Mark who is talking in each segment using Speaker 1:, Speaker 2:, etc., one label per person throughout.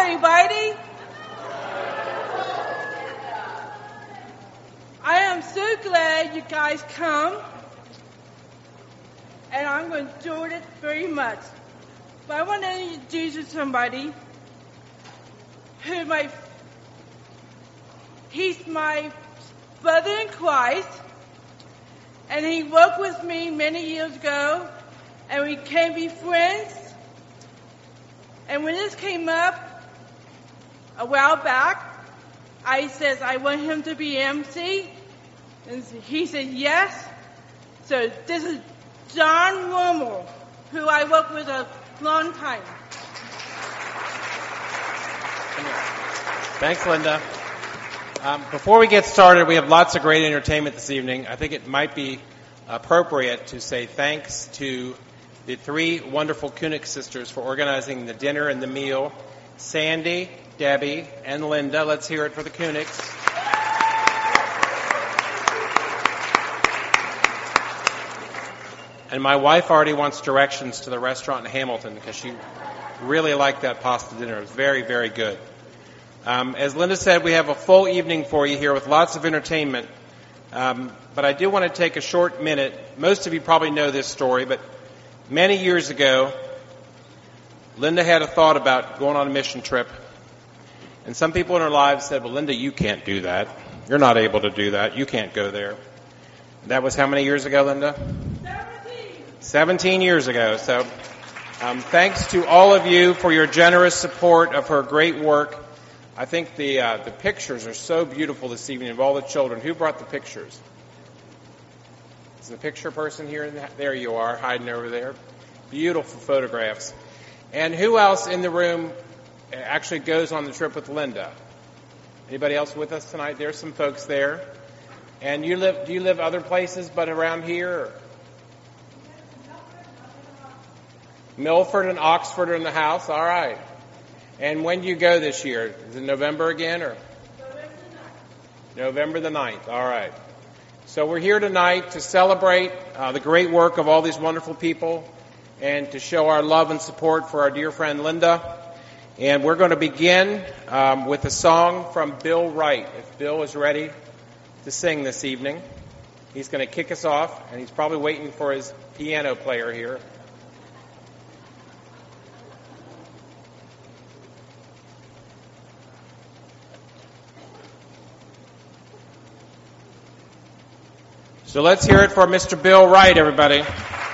Speaker 1: everybody. I am so glad you guys come, and I'm going to enjoy it very much. But I want to introduce you to somebody he's my brother in Christ, and he worked with me many years ago, and we can be friends. And when this came up a while back, I said I want him to be MC, and he said yes. So this is John Rummel, who I worked with a long time.
Speaker 2: Thanks, Linda. Before we get started, we have lots of great entertainment this evening. I think it might be appropriate to say thanks to the three wonderful Koenig sisters for organizing the dinner and the meal. Sandy, Debbie, and Linda. Let's hear it for the Koenigs. And my wife already wants directions to the restaurant in Hamilton because she really liked that pasta dinner. It was very, very good. As Linda said, we have a full evening for you here with lots of entertainment. But I do want to take a short minute. Most of you probably know this story, but many years ago, Linda had a thought about going on a mission trip. And some people in her lives said, well, Linda, you can't do that. You're not able to do that. You can't go there. That was how many years ago, Linda? 17 years ago. So thanks to all of you for your generous support of her great work. I think the pictures are so beautiful this evening of all the children. Who brought the pictures? Is the picture person here? There you are, hiding over there. Beautiful photographs. And who else in the room actually goes on the trip with Linda? Anybody else with us tonight? There's some folks there. And do you live other places but around here? Or? Milford and Oxford are in the house. All right. And when do you go this year? Is it November again? Or November the 9th. All right. So we're here tonight to celebrate the great work of all these wonderful people and to show our love and support for our dear friend Linda. And we're going to begin with a song from Bill Wright. If Bill is ready to sing this evening, he's going to kick us off, and he's probably waiting for his piano player here. So let's hear it for Mr. Bill Wright, everybody.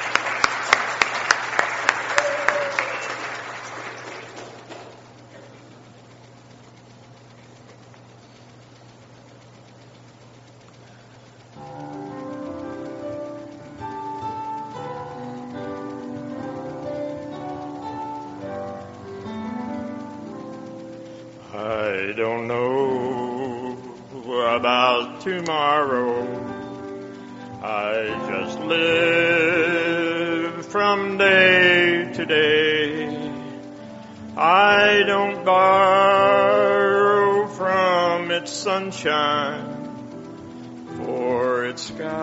Speaker 3: I don't know about tomorrow. I just live from day to day. I don't borrow from its sunshine, for its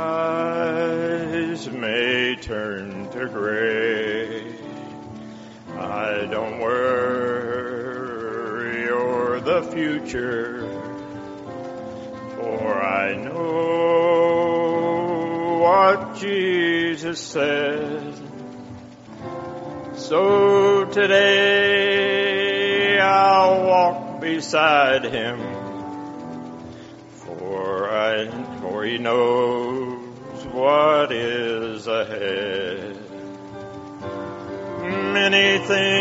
Speaker 3: skies may turn to gray. I don't worry o'er the future, for I know what Jesus said. So today I'll walk beside him, for he knows what is ahead. Many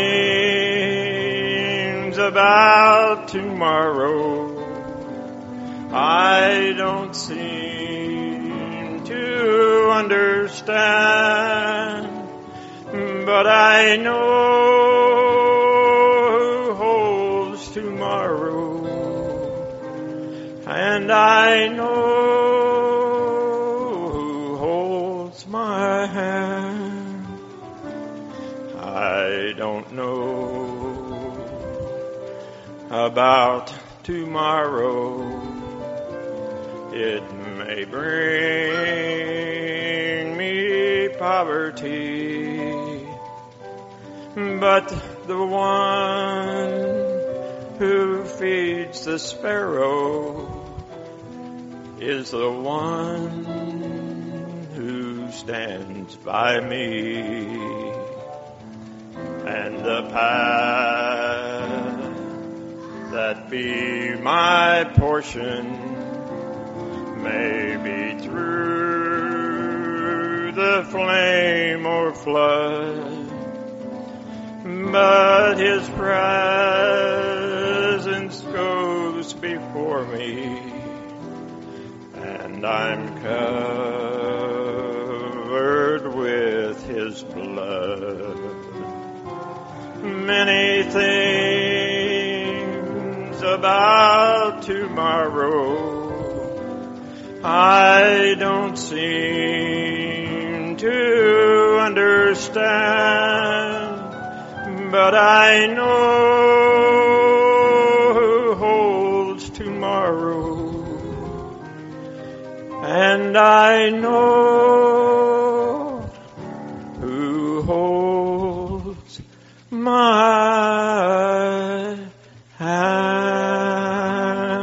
Speaker 3: things about tomorrow I don't seem to understand, but I know who holds tomorrow, and I know who holds my hand. I don't know about tomorrow. It may bring me poverty, but the one feeds the sparrow is the one who stands by me, and the path that be my portion may be through the flame or flood, but his presence goes before me, and I'm covered with his blood. Many things about tomorrow I don't seem to understand, but I know who holds tomorrow, and I know who holds my hand.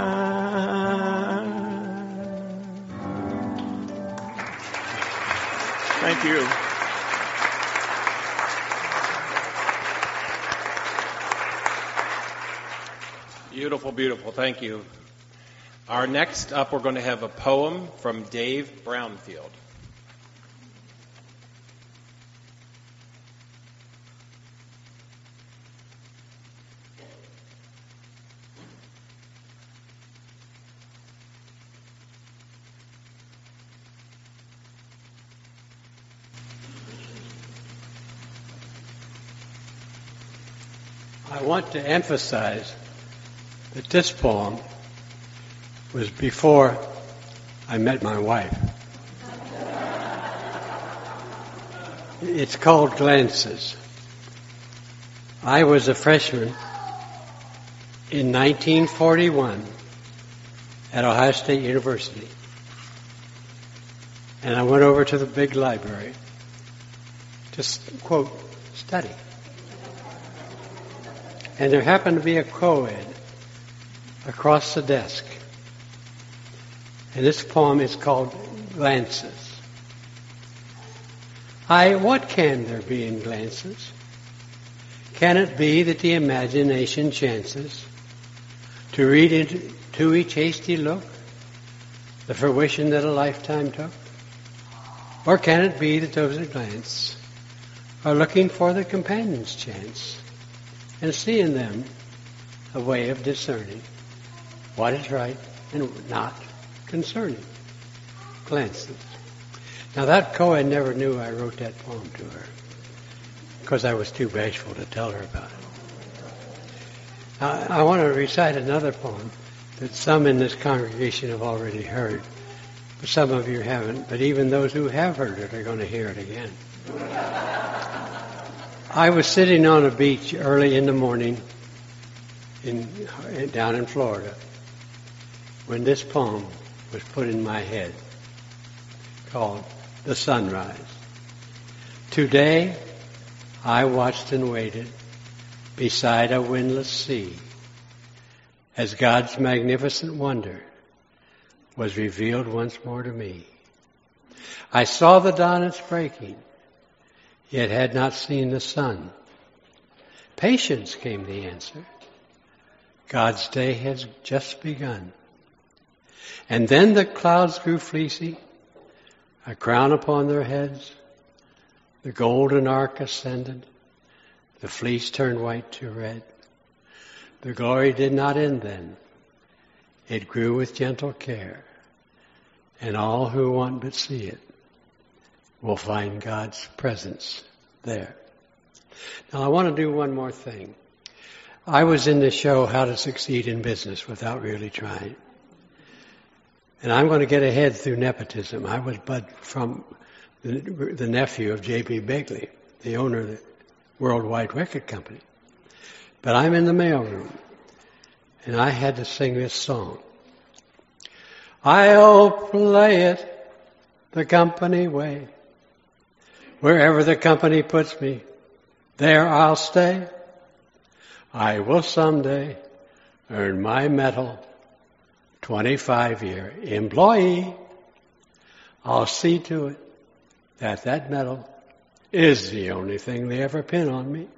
Speaker 3: Thank you.
Speaker 2: Beautiful, beautiful. Thank you. Our next up, we're going to have a poem from Dave Brownfield.
Speaker 4: I want to emphasize that this poem was before I met my wife. It's called Glances. I was a freshman in 1941 at Ohio State University, and I went over to the big library to, quote, study. And there happened to be a co-ed across the desk. And this poem is called Glances. What can there be in glances? Can it be that the imagination chances to read into each hasty look the fruition that a lifetime took? Or can it be that those that glance are looking for the companion's chance and see in them a way of discerning what is right and not concerning? Glances. Now that co-ed never knew I wrote that poem to her because I was too bashful to tell her about it. I want to recite another poem that some in this congregation have already heard, but some of you haven't, but even those who have heard it are going to hear it again. I was sitting on a beach early in the morning down in Florida when this poem was put in my head, called The Sunrise. Today I watched and waited beside a windless sea as God's magnificent wonder was revealed once more to me. I saw the dawn its breaking, yet had not seen the sun. Patience, came the answer. God's day has just begun. And then the clouds grew fleecy, a crown upon their heads. The golden ark ascended. The fleece turned white to red. The glory did not end then. It grew with gentle care. And all who want but see it will find God's presence there. Now I want to do one more thing. I was in the show How to Succeed in Business Without Really Trying. And I'm going to get ahead through nepotism. I was Bud from the nephew of J.B. Begley, the owner of the Worldwide Record Company. But I'm in the mailroom, and I had to sing this song. I'll play it the company way. Wherever the company puts me, there I'll stay. I will someday earned my medal, 25-year employee, I'll see to it that that medal is the only thing they ever pin on me.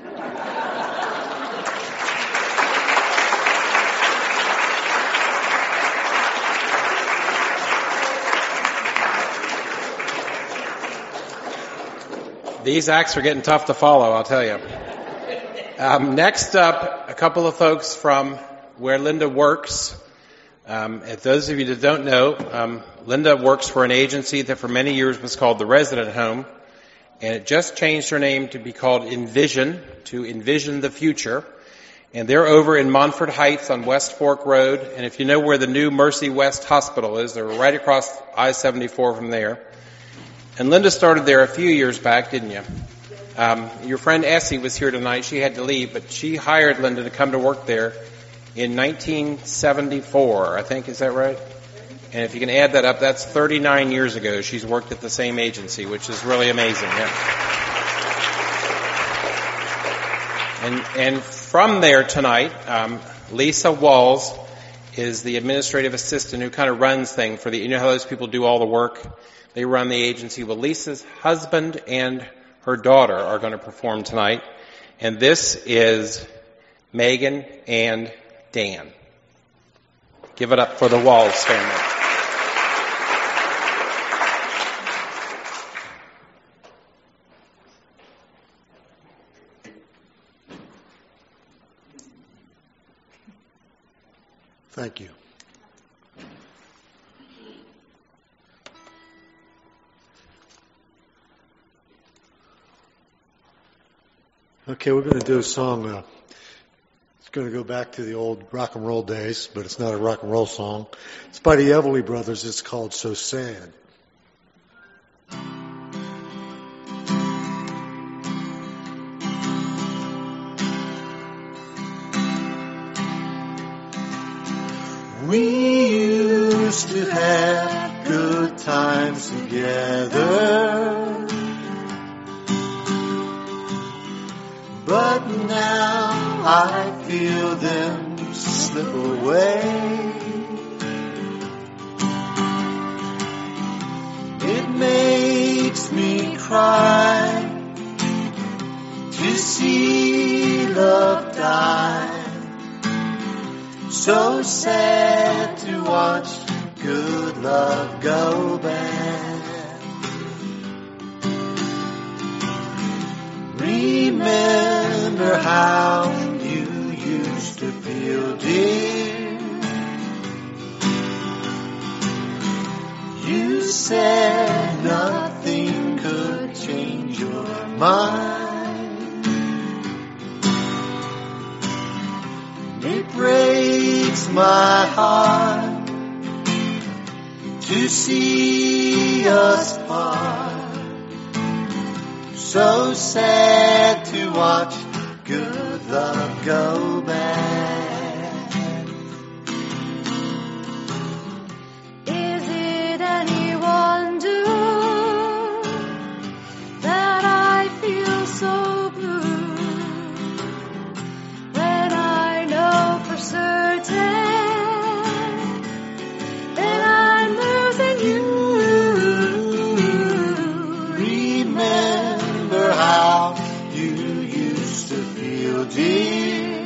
Speaker 2: These acts are getting tough to follow, I'll tell you. Next up, a couple of folks from where Linda works. If those of you that don't know, Linda works for an agency that for many years was called the Resident Home, and it just changed her name to be called Envision, to envision the future. And they're over in Montford Heights on West Fork Road, and if you know where the new Mercy West Hospital is, they're right across I-74 from there. And Linda started there a few years back, didn't you? Your friend Essie was here tonight. She had to leave, but she hired Linda to come to work there in 1974, I think. Is that right? And if you can add that up, that's 39 years ago she's worked at the same agency, which is really amazing. Yeah. And from there tonight, Lisa Walls is the administrative assistant who kind of runs things for the, you know how those people do all the work? They run the agency. Well, Lisa's husband and her daughter are going to perform tonight. And this is Megan and Dan. Give it up for the Walls family.
Speaker 5: Thank you. Okay, we're going to do a song. It's going to go back to the old rock and roll days, but it's not a rock and roll song. It's by the Everly Brothers. It's called So Sad. We used to have good times together, but now I feel them slip away. It makes me cry to see love die. So sad to watch good love go bad. Remember how you used to feel, dear. You said nothing could change your mind. It breaks my heart to see us part. So sad to watch good love go bad.
Speaker 6: Is it any wonder that I feel so blue when I know for certain that I'm losing you?
Speaker 5: Remember how you used to feel, dear.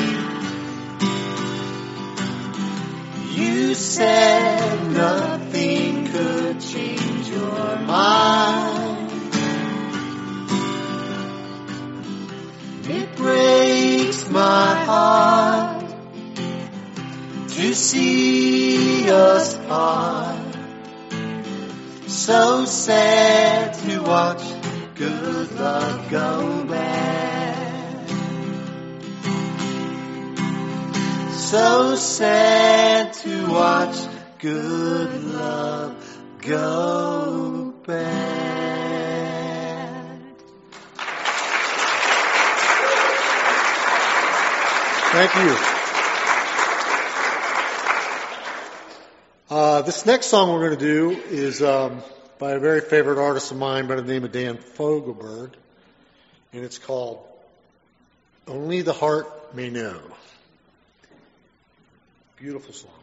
Speaker 5: You said nothing could change your mind. It breaks my heart to see us part. So sad to watch good love go bad. So sad to watch good love go bad. Thank you. This next song we're going to do is by a very favorite artist of mine by the name of Dan Fogelberg, and it's called Only the Heart May Know. Beautiful song.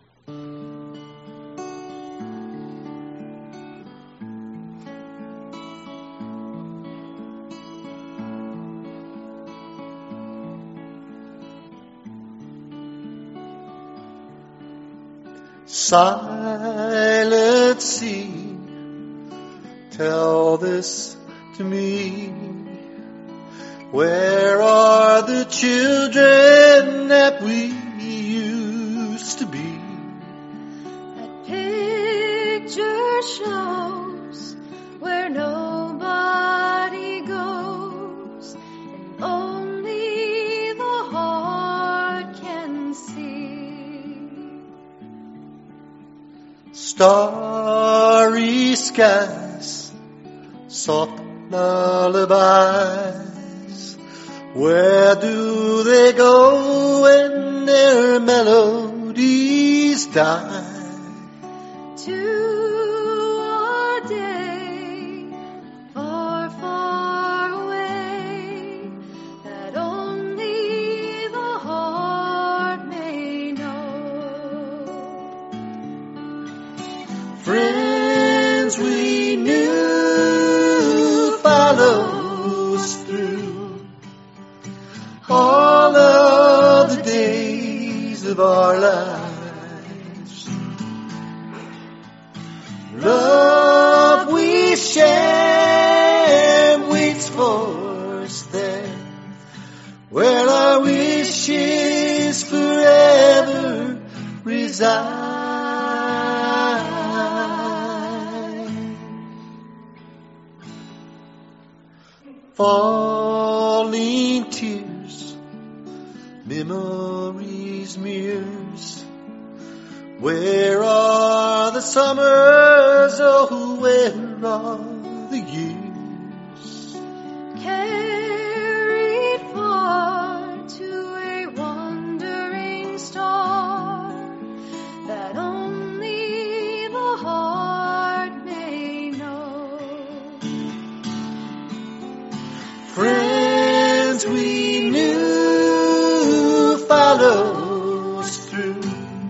Speaker 5: Silent sea, tell this to me. Where are the children that we used to be?
Speaker 6: That picture shows where nobody goes, and only the heart can see.
Speaker 5: Starry skies, soft lullabies. Where do they go when their melodies die?
Speaker 6: To a day far, far away that only the heart may know.
Speaker 5: Friends we knew follows through all of the days of our lives. Love we share waits for us there, where our wishes forever reside. Falling tears, memories, mirrors. Where are the summers? Oh, where are the years?
Speaker 6: Carried far to a wandering star that only the heart may know.
Speaker 5: Friends we knew follows through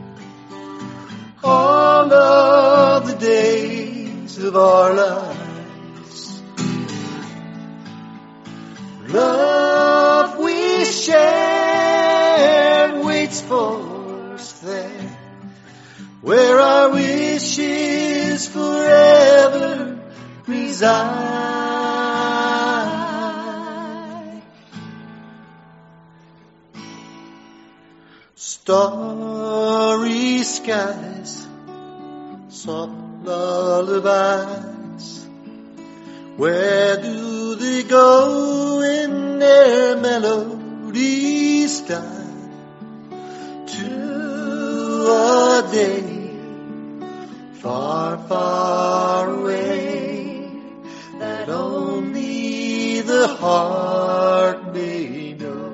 Speaker 5: all of the days of our lives. Love we share waits for us there, where our wishes forever reside. Starry skies, soft lullabies. Where do they go when their melodies die? To a day far, far away that only the heart may know.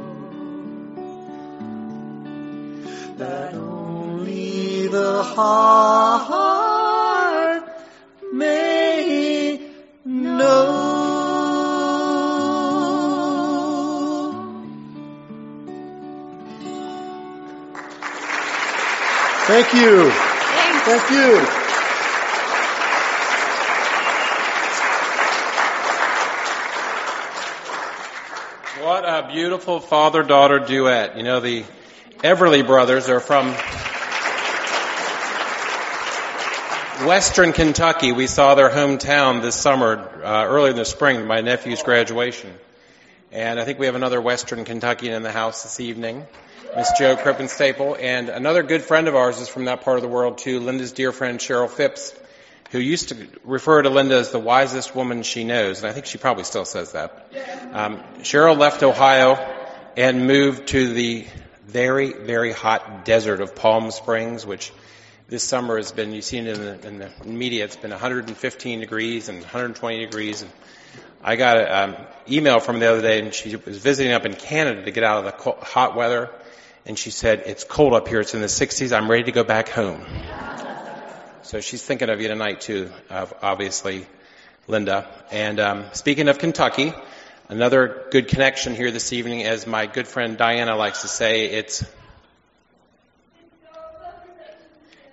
Speaker 5: That only the heart may know. Thank you. Thank you.
Speaker 2: What a beautiful father-daughter duet. You know, the Everly brothers are from Western Kentucky. We saw their hometown this summer, early in the spring, my nephew's graduation. And I think we have another Western Kentuckian in the house this evening, Miss Jo Krippenstapel. And another good friend of ours is from that part of the world, too, Linda's dear friend Cheryl Phipps, who used to refer to Linda as the wisest woman she knows. And I think she probably still says that. Cheryl left Ohio and moved to the very, very hot desert of Palm Springs, which this summer has been, you've seen it in the media, it's been 115 degrees and 120 degrees. And I got an email from her the other day, and she was visiting up in Canada to get out of the hot weather. And she said, it's cold up here, it's in the 60s, I'm ready to go back home. So she's thinking of you tonight, too, obviously, Linda. And speaking of Kentucky, another good connection here this evening, as my good friend Diana likes to say, it's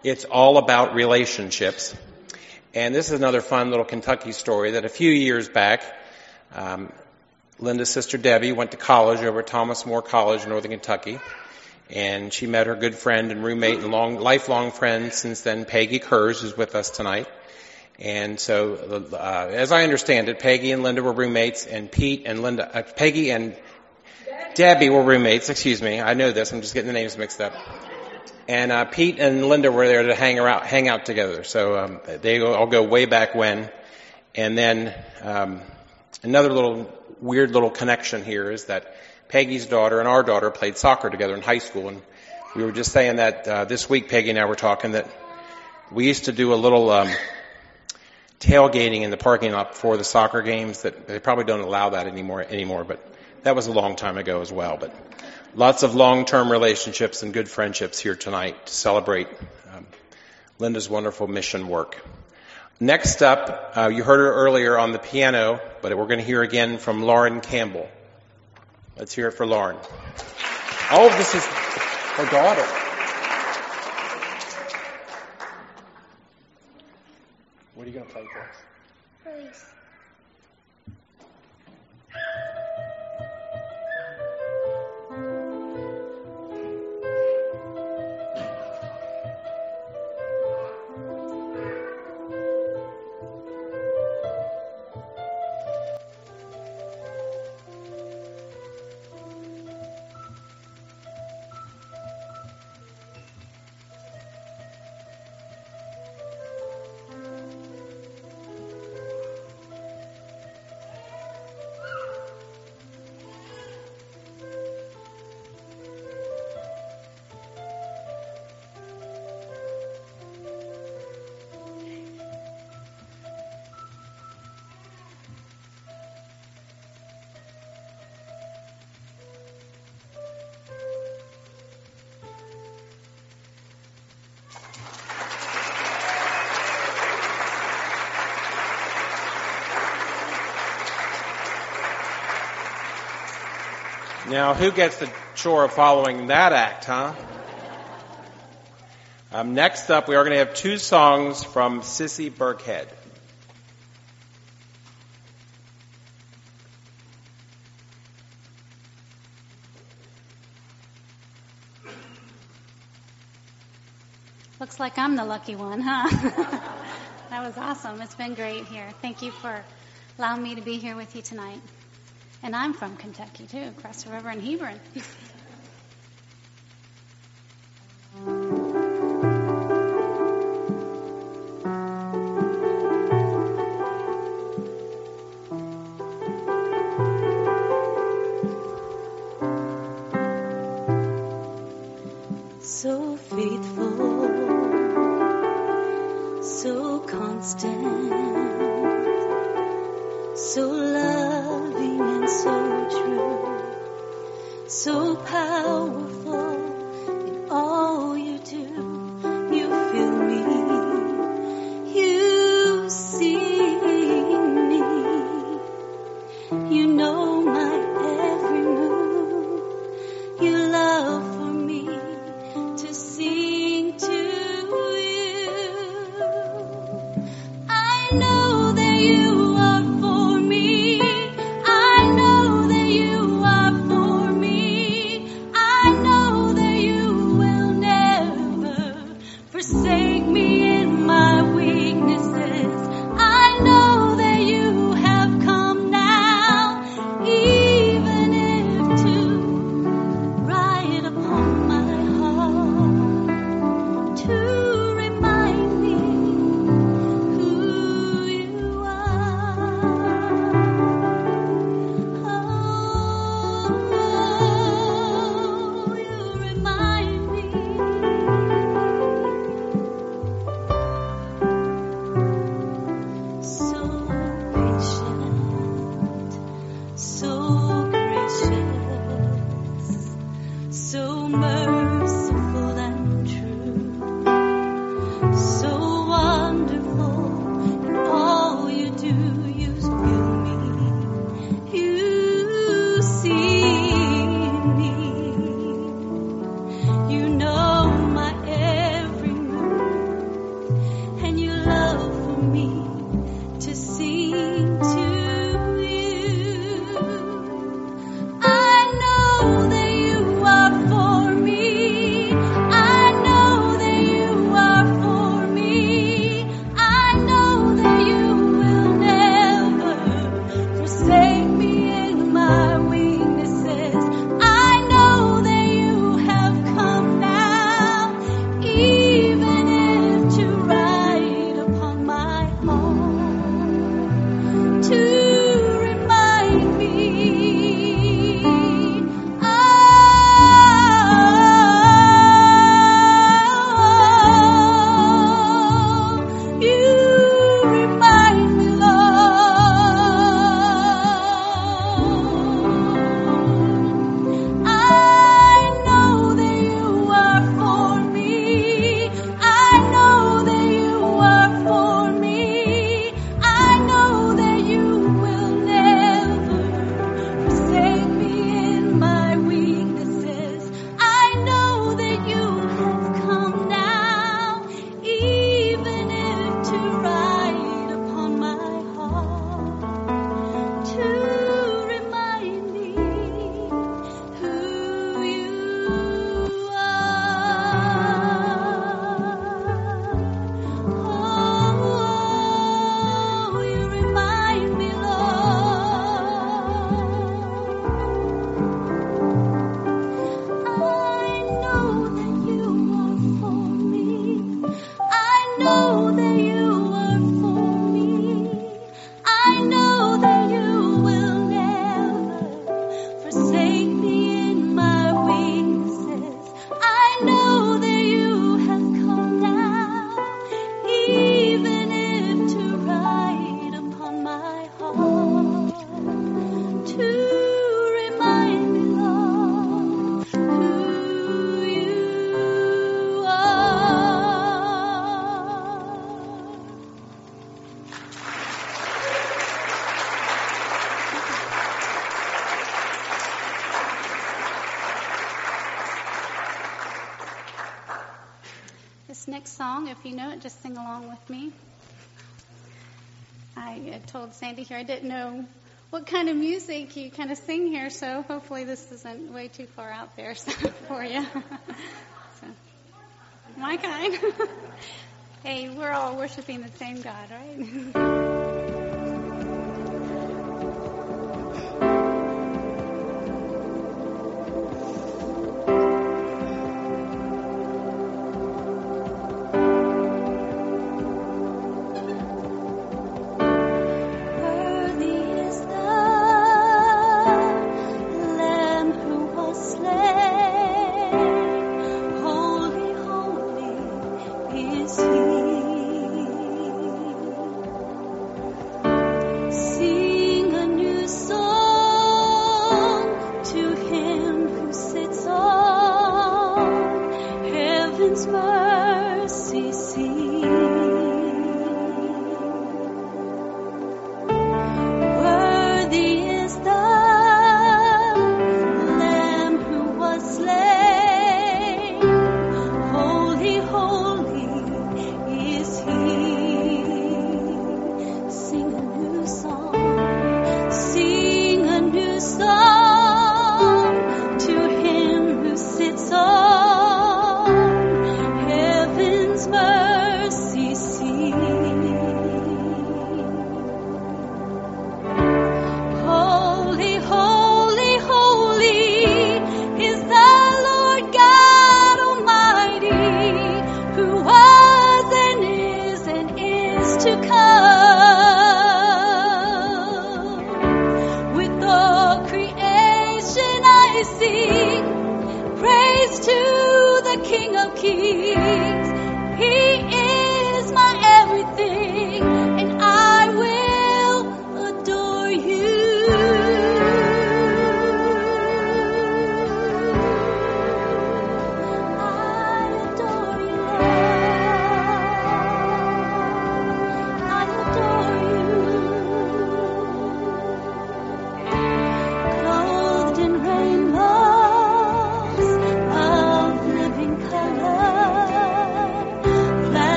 Speaker 2: It's all about relationships. And this is another fun little Kentucky story that a few years back, Linda's sister Debbie went to college over at Thomas More College in Northern Kentucky. And she met her good friend and roommate and lifelong friend since then, Peggy Kurz, who's with us tonight. And so, as I understand it, Peggy and Linda were roommates, and Peggy and Debbie were roommates. Excuse me, I know this. I'm just getting the names mixed up. And Pete and Linda were there to hang out together. So they all go way back when. And then another little weird little connection here is that Peggy's daughter and our daughter played soccer together in high school. And we were just saying that this week, Peggy and I were talking that we used to do a little tailgating in the parking lot before the soccer games. That they probably don't allow that anymore, but that was a long time ago as well. But lots of long-term relationships and good friendships here tonight to celebrate Linda's wonderful mission work. Next up, you heard her earlier on the piano, but we're going to hear again from Lauren Campbell. Let's hear it for Lauren. Oh, this is her daughter. What are you going to play for us?
Speaker 6: Please.
Speaker 2: Now, who gets the chore of following that act, huh? Next up, we are going to have two songs from Sissy Burkhead.
Speaker 7: Looks like I'm the lucky one, huh? That was awesome. It's been great here. Thank you for allowing me to be here with you tonight. And I'm from Kentucky, too, across the river in Hebron.
Speaker 6: So faithful, so constant, so loving and so true, so powerful in all you do. You feel me, you see me, you know my every move, you love for me to sing to you. I know that you are for me. I know that you are for me. I know that you will never forsake me in my weaknesses. I know that you have come now, even if to ride upon my heart, to remind me who you are. Oh, you remind me. So patient, so gracious, so merciful and true, so wonderful in all you do. You feel me, you see me, you know my every move,
Speaker 7: This next song, if you know it, just sing along with me. I told Sandy here I didn't know what kind of music you kind of sing here, so hopefully this isn't way too far out there for you. So, my kind. Hey, we're all worshiping the same God, right?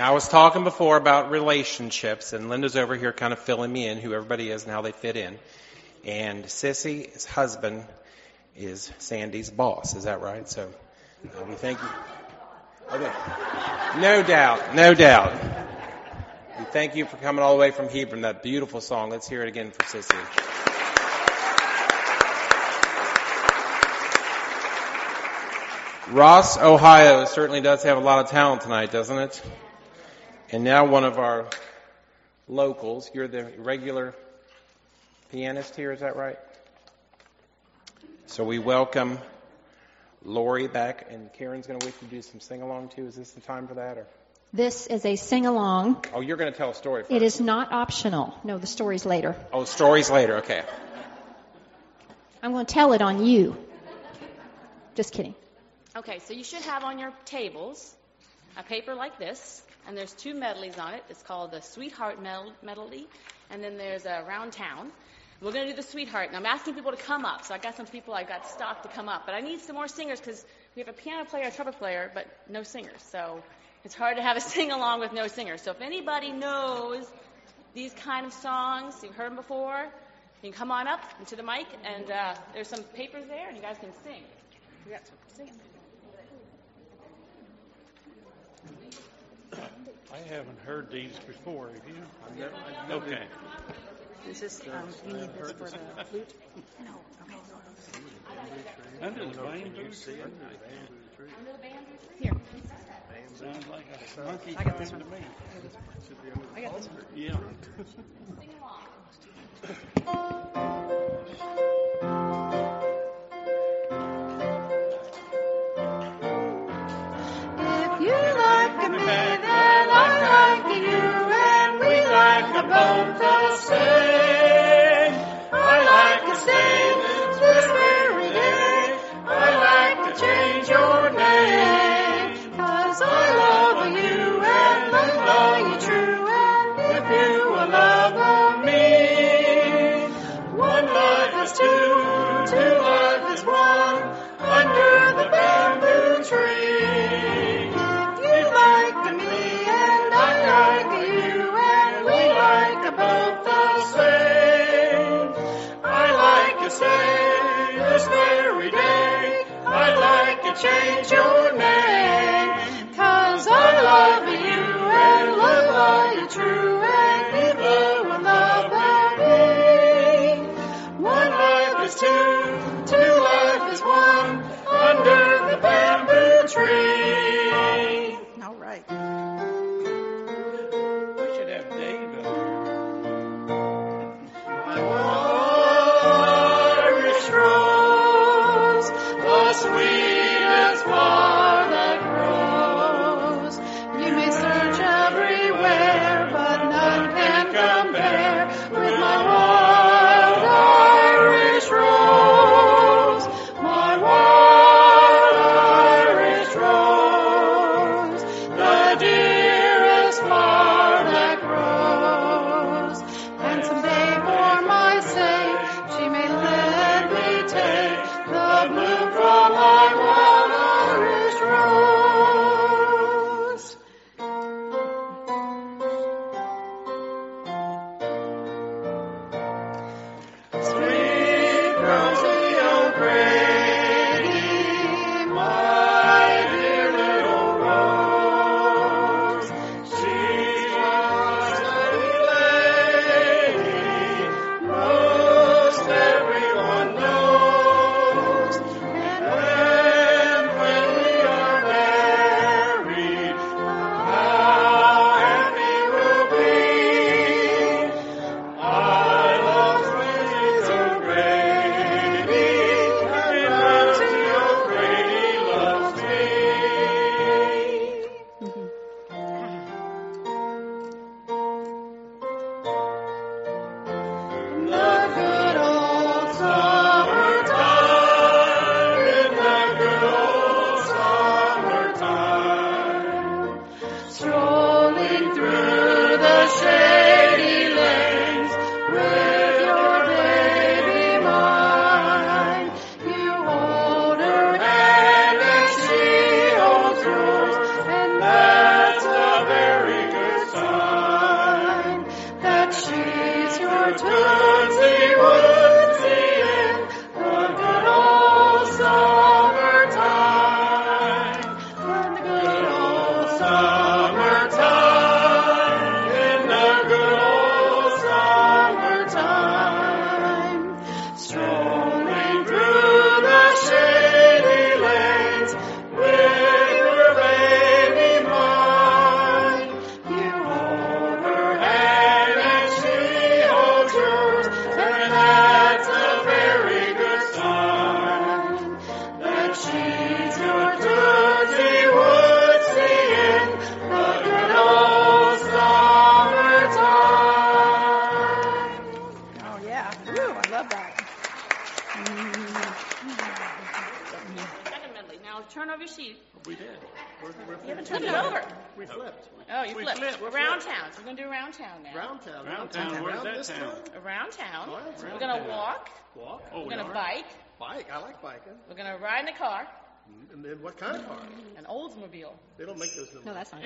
Speaker 2: Now, I was talking before about relationships, and Linda's over here kind of filling me in, who everybody is and how they fit in. And Sissy's husband is Sandy's boss. Is that right? So we thank you. Okay. No doubt. No doubt. We thank you for coming all the way from Hebron, that beautiful song. Let's hear it again for Sissy. Ross, Ohio certainly does have a lot of talent tonight, doesn't it? And now one of our locals. You're the regular pianist here, is that right? So we welcome Lori back, and Karen's going to wish you to do some sing-along too. Is this the time for that? Or?
Speaker 8: This is a sing-along.
Speaker 2: Oh, you're going to tell a story first.
Speaker 8: It is not optional. No, the story's later.
Speaker 2: Oh, story's later. Okay.
Speaker 8: I'm going to tell it on you. Just kidding.
Speaker 9: Okay, so you should have on your tables a paper like this, and there's 2 medleys on it. It's called the Sweetheart Medley, and then there's a Round Town. We're going to do the Sweetheart, and I'm asking people to come up. So I got some people I got stocked to come up, but I need some more singers because we have a piano player, a trumpet player, but no singers. So it's hard to have a sing-along with no singers. So if anybody knows these kind of songs, you've heard them before, you can come on up into the mic, and there's some papers there, and you guys can sing. We got some singing.
Speaker 3: I haven't heard these before, have you? Okay.
Speaker 9: This is, you need this for the flute? No. Okay.
Speaker 3: Under the bamboo tree.
Speaker 9: Here.
Speaker 3: Sounds like a monkey
Speaker 9: I got this
Speaker 3: crying
Speaker 9: one.
Speaker 3: to me.
Speaker 9: I got this one.
Speaker 3: Yeah.
Speaker 9: Sing along.
Speaker 6: If you like me, then I like you, and we like the both the same. I like to stay this very day. I like to change your name. 'Cause I love you and love you true, and if you will love me, one life is two life is one, under the bamboo tree. You like me and I like you, and we like both the same. I like to say this very day, I'd like to change your name. 'Cause I love you and love you true, and if you will love me, one life is two life is one, under the bamboo tree. All right.
Speaker 3: We should have Dave up.
Speaker 6: Irish rose, the sweetest flower that grows. You may search everywhere, but
Speaker 3: Tootsie Woodsy in the good old summertime. In the good old summertime. In the good old summertime. Strolling through the shady lanes with your baby mine. You hold her hand and she holds yours, and that's a very good sign that she's your Tootsie Woodsy in the good old summertime.
Speaker 1: Oh, yeah. Woo, I love that.
Speaker 9: Second medley. Now turn over your sheet.
Speaker 3: We did.
Speaker 9: You haven't turned it over.
Speaker 3: We flipped.
Speaker 9: Oh, you
Speaker 3: We
Speaker 9: flipped.
Speaker 3: flipped.
Speaker 9: Around town. So we're going to do around town now.
Speaker 3: Round town.
Speaker 10: Round town. Where's that town?
Speaker 9: Around town.
Speaker 3: Oh, that's
Speaker 9: We're
Speaker 3: round
Speaker 9: going to
Speaker 10: town.
Speaker 9: walk.
Speaker 3: Walk.
Speaker 10: Oh,
Speaker 9: We're
Speaker 10: we
Speaker 9: going to
Speaker 10: are?
Speaker 9: bike.
Speaker 3: Bike. I like biking.
Speaker 9: We're going to ride in the car.
Speaker 3: And then what kind of car?
Speaker 9: An Oldsmobile.
Speaker 3: They don't make those no
Speaker 8: No,
Speaker 3: more.
Speaker 8: that's fine.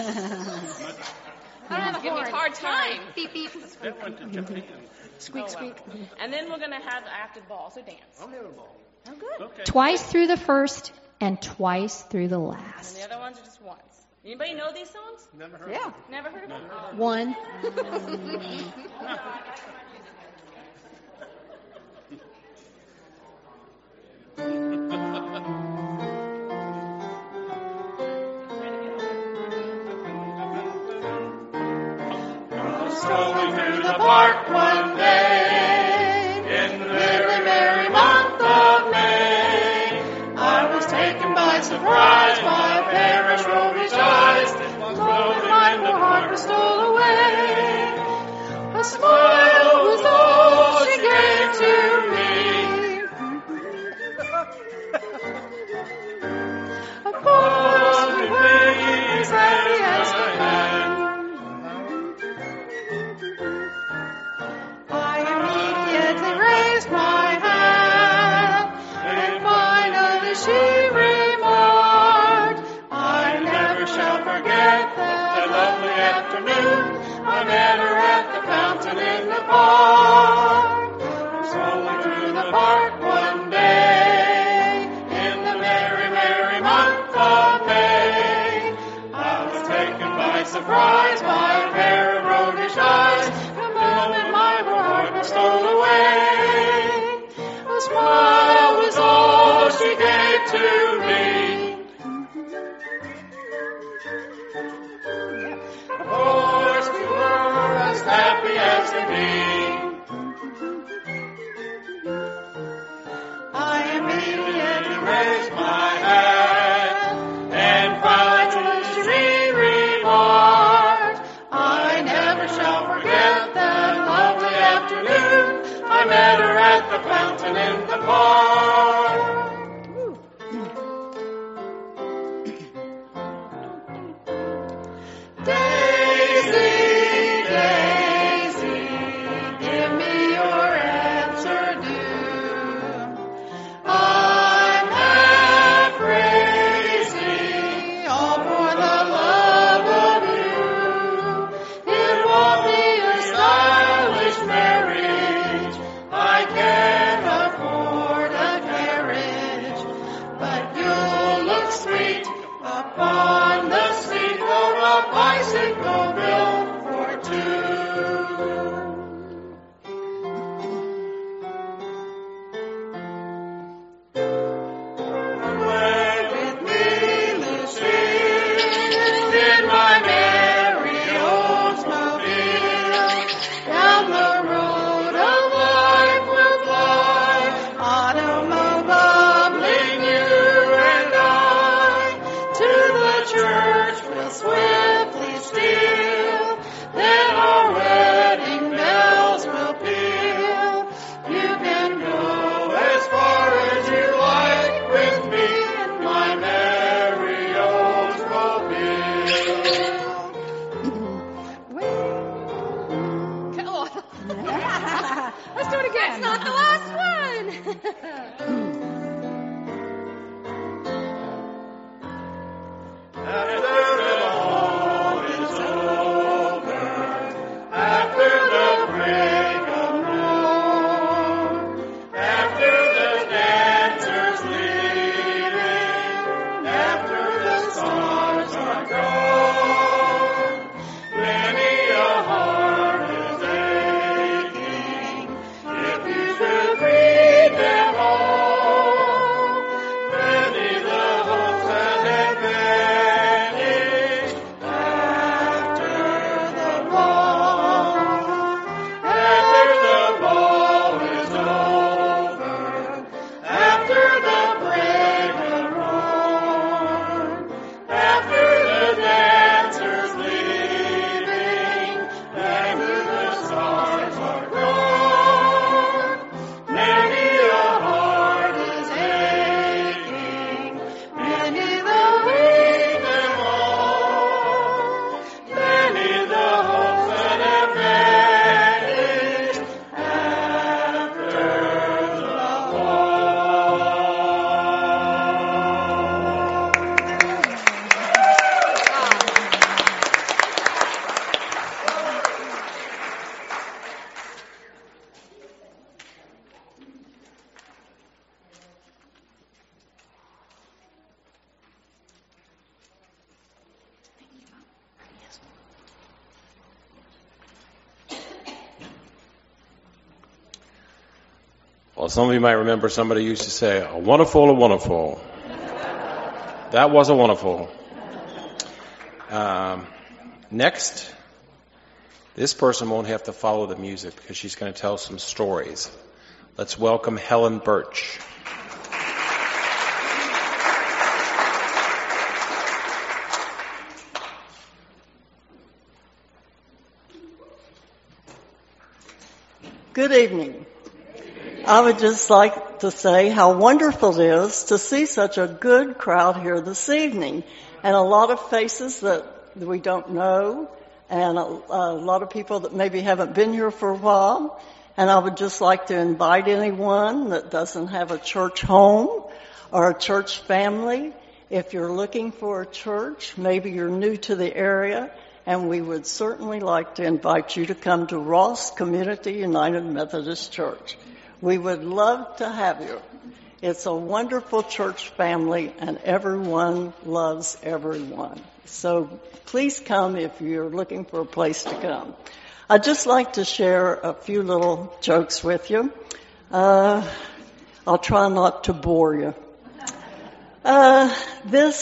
Speaker 9: I don't have a Give me a hard time.
Speaker 8: Beep, beep.
Speaker 10: That went to Japan.
Speaker 8: Squeak,
Speaker 9: Oh, wow.
Speaker 8: squeak.
Speaker 9: And then we're going to have after the ball, so dance.
Speaker 3: I'm having a ball.
Speaker 9: Oh, good.
Speaker 10: Okay.
Speaker 8: Twice through the first and twice through the
Speaker 9: And
Speaker 8: last.
Speaker 9: the other ones are just once. Anybody know these songs?
Speaker 3: Never heard
Speaker 1: Yeah.
Speaker 3: of it.
Speaker 9: Never heard of them?
Speaker 8: One.
Speaker 3: Strolling through the park one day in the very merry month of May. I was taken by surprise by a pair of roguish eyes. Moment my poor heart was stole away. A smile was all she gave to me. Of course, we were as happy as could be. I immediately raised my hand, and finally she remarked, I never shall forget that lovely afternoon. I met her at the fountain in the park. Strolling through the park one day, in the merry, merry month of May. I was taken by surprise by a pair of roguish eyes. The moment my poor heart was stole away. A smile was all she gave to me. Of course we were as happy as could be. I immediately raised my hand, and finally she remarked, I never shall forget that lovely afternoon. I met her at the fountain in the park. Daisy, Daisy, give me your answer due. I'm half crazy, all for the love of you. It won't be a stylish marriage. I can't afford a carriage, but you'll look sweet upon the seat of a bicycle built for two. Away with me, Lucille, in my merry Oldsmobile. Down the road of life we'll fly, automobiling you and I. To the church we'll swiftly steal, then our wedding bells will peal. You can go as far as you like with me in my merry Oldsmobile.
Speaker 8: Come on. Let's do it again. That's not the last one.
Speaker 3: After the ball is over, after the break of
Speaker 2: Well, some of you might remember somebody used to say, a wonderful, a wonderful. That was a wonderful. Next, this person won't have to follow the music because she's going to tell some stories. Let's welcome Helen Birch.
Speaker 11: Good evening. I would just like to say how wonderful it is to see such a good crowd here this evening, and a lot of faces that we don't know, and a lot of people that maybe haven't been here for a while. And I would just like to invite anyone that doesn't have a church home or a church family, if you're looking for a church, maybe you're new to the area, and we would certainly like to invite you to come to Ross Community United Methodist Church. We would love to have you. It's a wonderful church family, and everyone loves everyone. So please come if you're looking for a place to come. I'd just like to share a few little jokes with you. I'll try not to bore you. There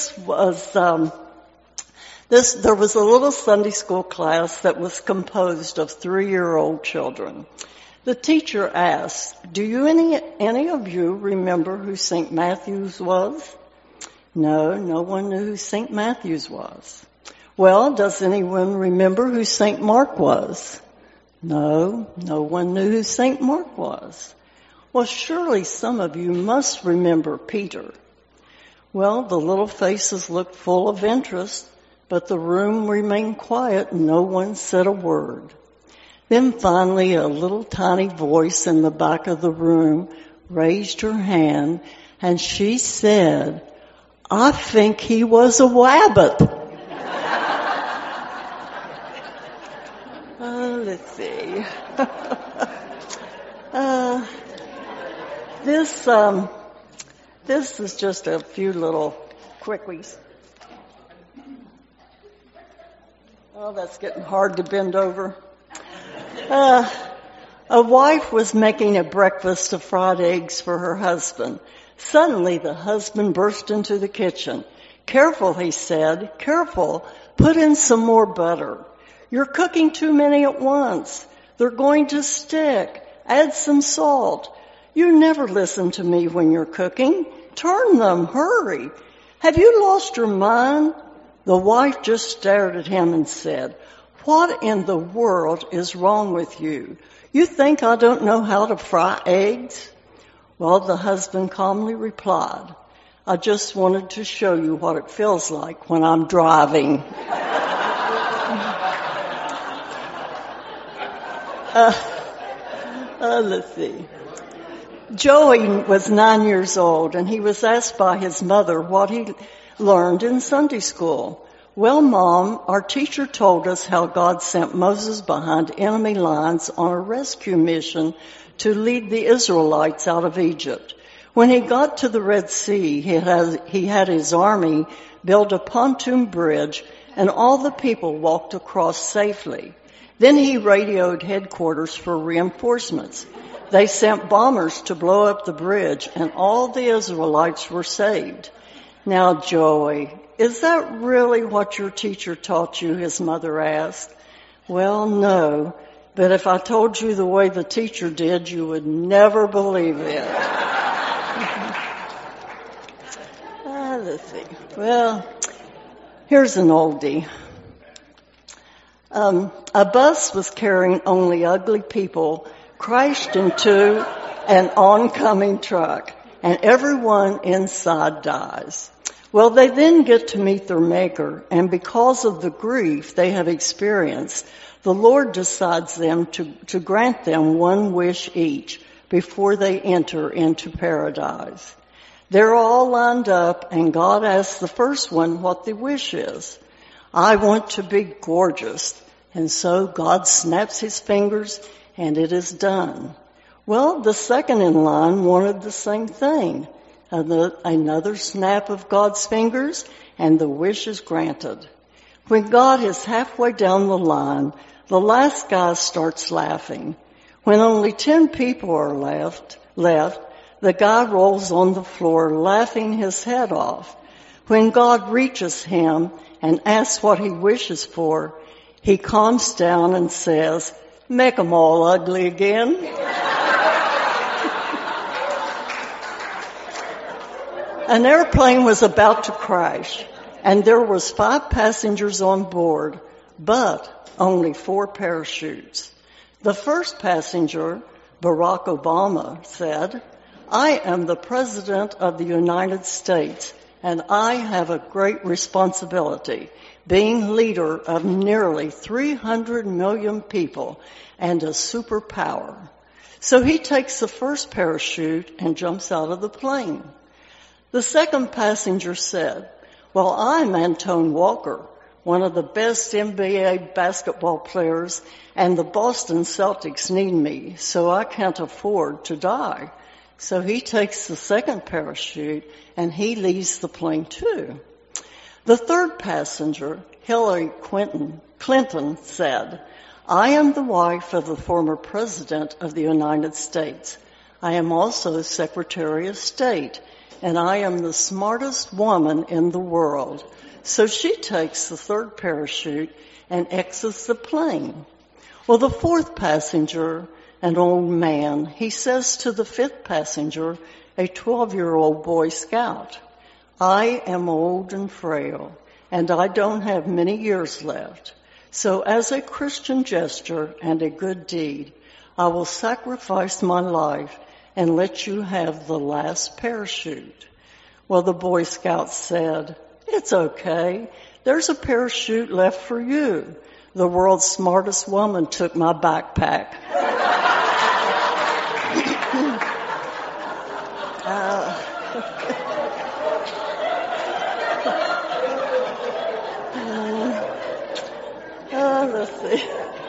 Speaker 11: was a little Sunday school class that was composed of 3-year-old children. The teacher asked, do you any of you remember who St. Matthew's was? No one knew who St. Matthew's was. Well, does anyone remember who St. Mark was? No one knew who St. Mark was. Well, surely some of you must remember Peter. Well, the little faces looked full of interest, but the room remained quiet and no one said a word. Then finally a little tiny voice in the back of the room raised her hand and she said, I think he was a wabbit. Let's see. This is just a few little quickies. Oh, that's getting hard to bend over. A wife was making a breakfast of fried eggs for her husband. Suddenly, the husband burst into the kitchen. Careful, he said, careful, put in some more butter. You're cooking too many at once. They're going to stick. Add some salt. You never listen to me when you're cooking. Turn them, hurry. Have you lost your mind? The wife just stared at him and said, what in the world is wrong with you? You think I don't know how to fry eggs? Well, the husband calmly replied, I just wanted to show you what it feels like when I'm driving. Let's see. Joey was 9 years old, and he was asked by his mother what he learned in Sunday school. Well, Mom, our teacher told us how God sent Moses behind enemy lines on a rescue mission to lead the Israelites out of Egypt. When he got to the Red Sea, he had his army build a pontoon bridge, and all the people walked across safely. Then he radioed headquarters for reinforcements. They sent bombers to blow up the bridge, and all the Israelites were saved. Now, Joey, is that really what your teacher taught you? His mother asked. Well, no, but if I told you the way the teacher did, you would never believe it. Let's see. Well, here's an oldie. A bus was carrying only ugly people, crashed into an oncoming truck, and everyone inside dies. Well, they then get to meet their Maker, and because of the grief they have experienced, the Lord decides to grant them one wish each before they enter into paradise. They're all lined up, and God asks the first one what the wish is. I want to be gorgeous. And so God snaps his fingers, and it is done. Well, the second in line wanted the same thing. Another snap of God's fingers, and the wish is granted. When God is halfway down the line, the last guy starts laughing. When only 10 people are left, left, the guy rolls on the floor laughing his head off. When God reaches him and asks what he wishes for, he calms down and says, "Make 'em all ugly again." An airplane was about to crash, and there was 5 passengers on board, but only 4 parachutes. The first passenger, Barack Obama, said, "I am the President of the United States, and I have a great responsibility, being leader of nearly 300 million people and a superpower." So he takes the first parachute and jumps out of the plane. The second passenger said, "Well, I'm Antone Walker, one of the best NBA basketball players, and the Boston Celtics need me, so I can't afford to die." So he takes the second parachute and he leaves the plane too. The third passenger, Hillary Clinton, said, "I am the wife of the former President of the United States. I am also Secretary of State, and I am the smartest woman in the world." So she takes the third parachute and exits the plane. Well, the fourth passenger, an old man, he says to the fifth passenger, a 12-year-old Boy Scout, "I am old and frail, and I don't have many years left. So as a Christian gesture and a good deed, I will sacrifice my life and let you have the last parachute." Well, the Boy Scout said, "It's okay. There's a parachute left for you. The world's smartest woman took my backpack." Let's see.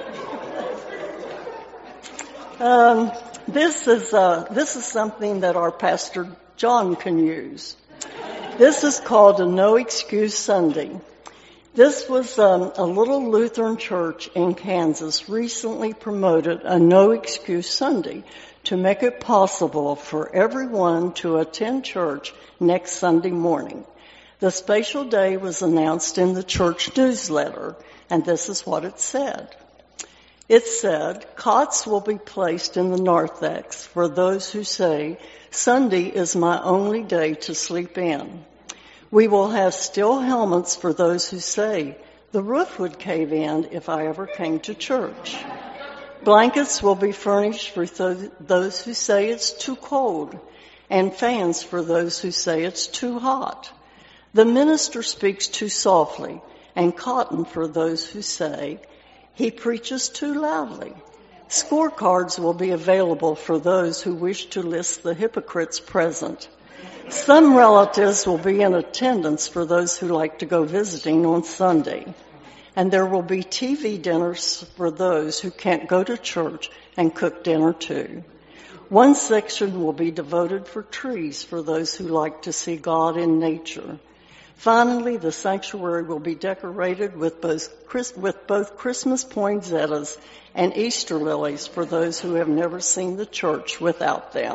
Speaker 11: This is something that our Pastor John can use. This is called a No Excuse Sunday. This was a little Lutheran church in Kansas recently promoted a No Excuse Sunday to make it possible for everyone to attend church next Sunday morning. The special day was announced in the church newsletter, and this is what it said. It said, "Cots will be placed in the narthex for those who say, 'Sunday is my only day to sleep in.' We will have steel helmets for those who say, 'The roof would cave in if I ever came to church.' Blankets will be furnished for those who say it's too cold, and fans for those who say it's too hot. The minister speaks too softly, and cotton for those who say he preaches too loudly. Scorecards will be available for those who wish to list the hypocrites present. Some relatives will be in attendance for those who like to go visiting on Sunday. And there will be TV dinners for those who can't go to church and cook dinner too. One section will be devoted for trees for those who like to see God in nature. Finally, the sanctuary will be decorated with both Christmas poinsettias and Easter lilies for those who have never seen the church without them."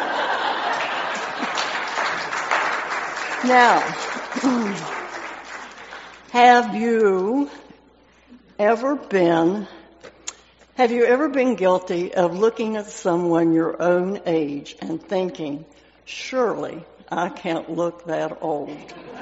Speaker 11: Now, have you ever been guilty of looking at someone your own age and thinking, "Surely I can't look that old"?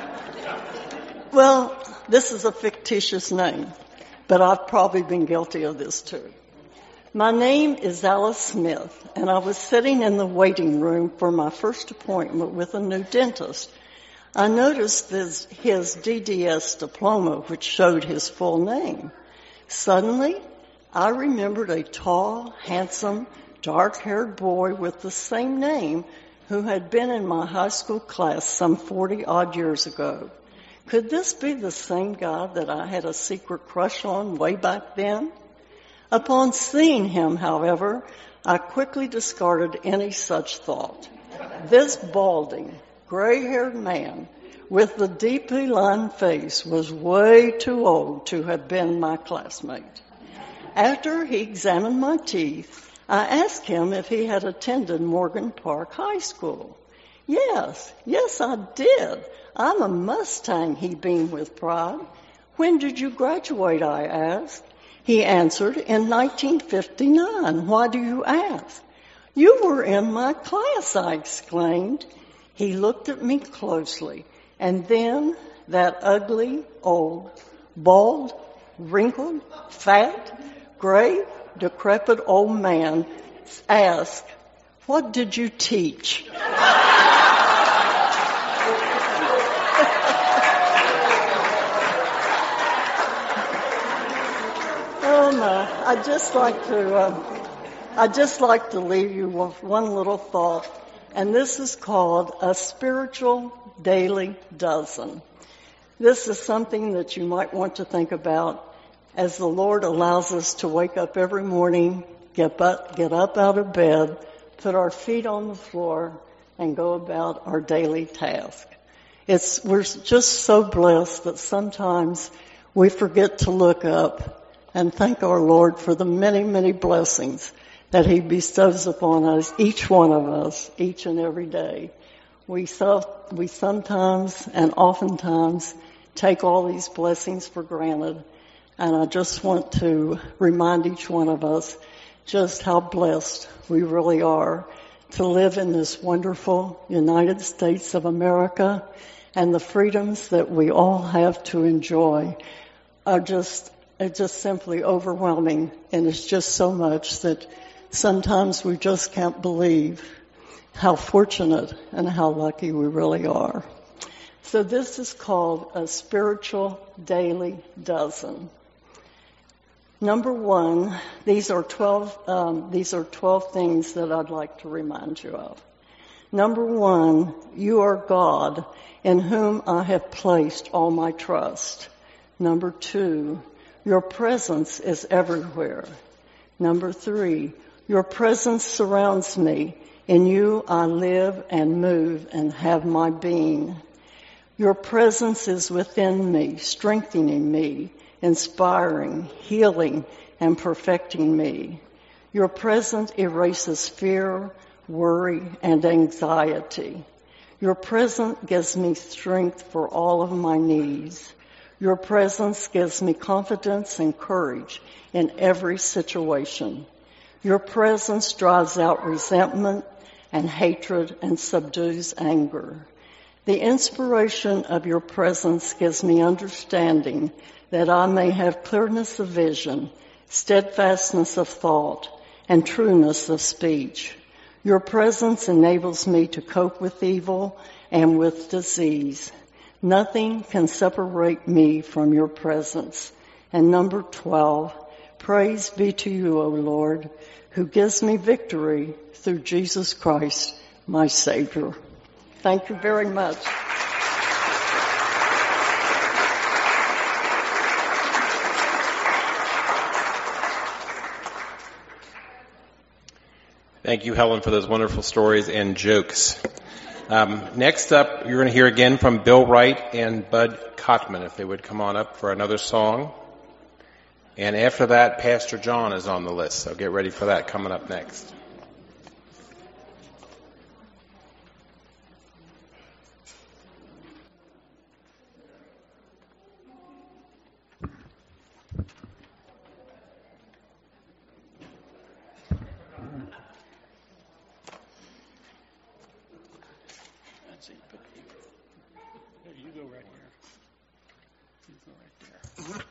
Speaker 11: Well, this is a fictitious name, but I've probably been guilty of this too. My name is Alice Smith, and I was sitting in the waiting room for my first appointment with a new dentist. I noticed his DDS diploma, which showed his full name. Suddenly, I remembered a tall, handsome, dark-haired boy with the same name who had been in my high school class some 40-odd years ago. Could this be the same guy that I had a secret crush on way back then? Upon seeing him, however, I quickly discarded any such thought. This balding, gray-haired man with the deeply lined face was way too old to have been my classmate. After he examined my teeth, I asked him if he had attended Morgan Park High School. Yes, I did. I'm a Mustang, he beamed with pride. When did you graduate, I asked. He answered, in 1959. Why do you ask? You were in my class, I exclaimed. He looked at me closely, and then that ugly, old, bald, wrinkled, fat, gray, decrepit old man asked, what did you teach? Oh no, I'd just like to leave you with one little thought, and this is called a spiritual daily dozen. This is something that you might want to think about as the Lord allows us to wake up every morning, get up out of bed, put our feet on the floor, and go about our daily task. We're just so blessed that sometimes we forget to look up and thank our Lord for the many, many blessings that He bestows upon us, each one of us, each and every day. We sometimes and oftentimes take all these blessings for granted, and I just want to remind each one of us just how blessed we really are to live in this wonderful United States of America, and the freedoms that we all have to enjoy are just simply overwhelming, and it's just so much that sometimes we just can't believe how fortunate and how lucky we really are. So this is called a spiritual daily dozen. Number one, these are 12 things that I'd like to remind you of. Number one, you are God in whom I have placed all my trust. Number two, your presence is everywhere. Number three, your presence surrounds me. In you I live and move and have my being. Your presence is within me, strengthening me, inspiring, healing, and perfecting me. Your presence erases fear, worry, and anxiety. Your presence gives me strength for all of my needs. Your presence gives me confidence and courage in every situation. Your presence drives out resentment and hatred and subdues anger. The inspiration of your presence gives me understanding that I may have clearness of vision, steadfastness of thought, and trueness of speech. Your presence enables me to cope with evil and with disease. Nothing can separate me from your presence. And number 12, praise be to you, O Lord, who gives me victory through Jesus Christ, my Savior. Thank you very much.
Speaker 2: Thank you, Helen, for those wonderful stories and jokes. Next up, you're going to hear again from Bill Wright and Bud Cotman, if they would come on up for another song. And after that, Pastor John is on the list, so get ready for that coming up next.
Speaker 10: You go right here. You go right there.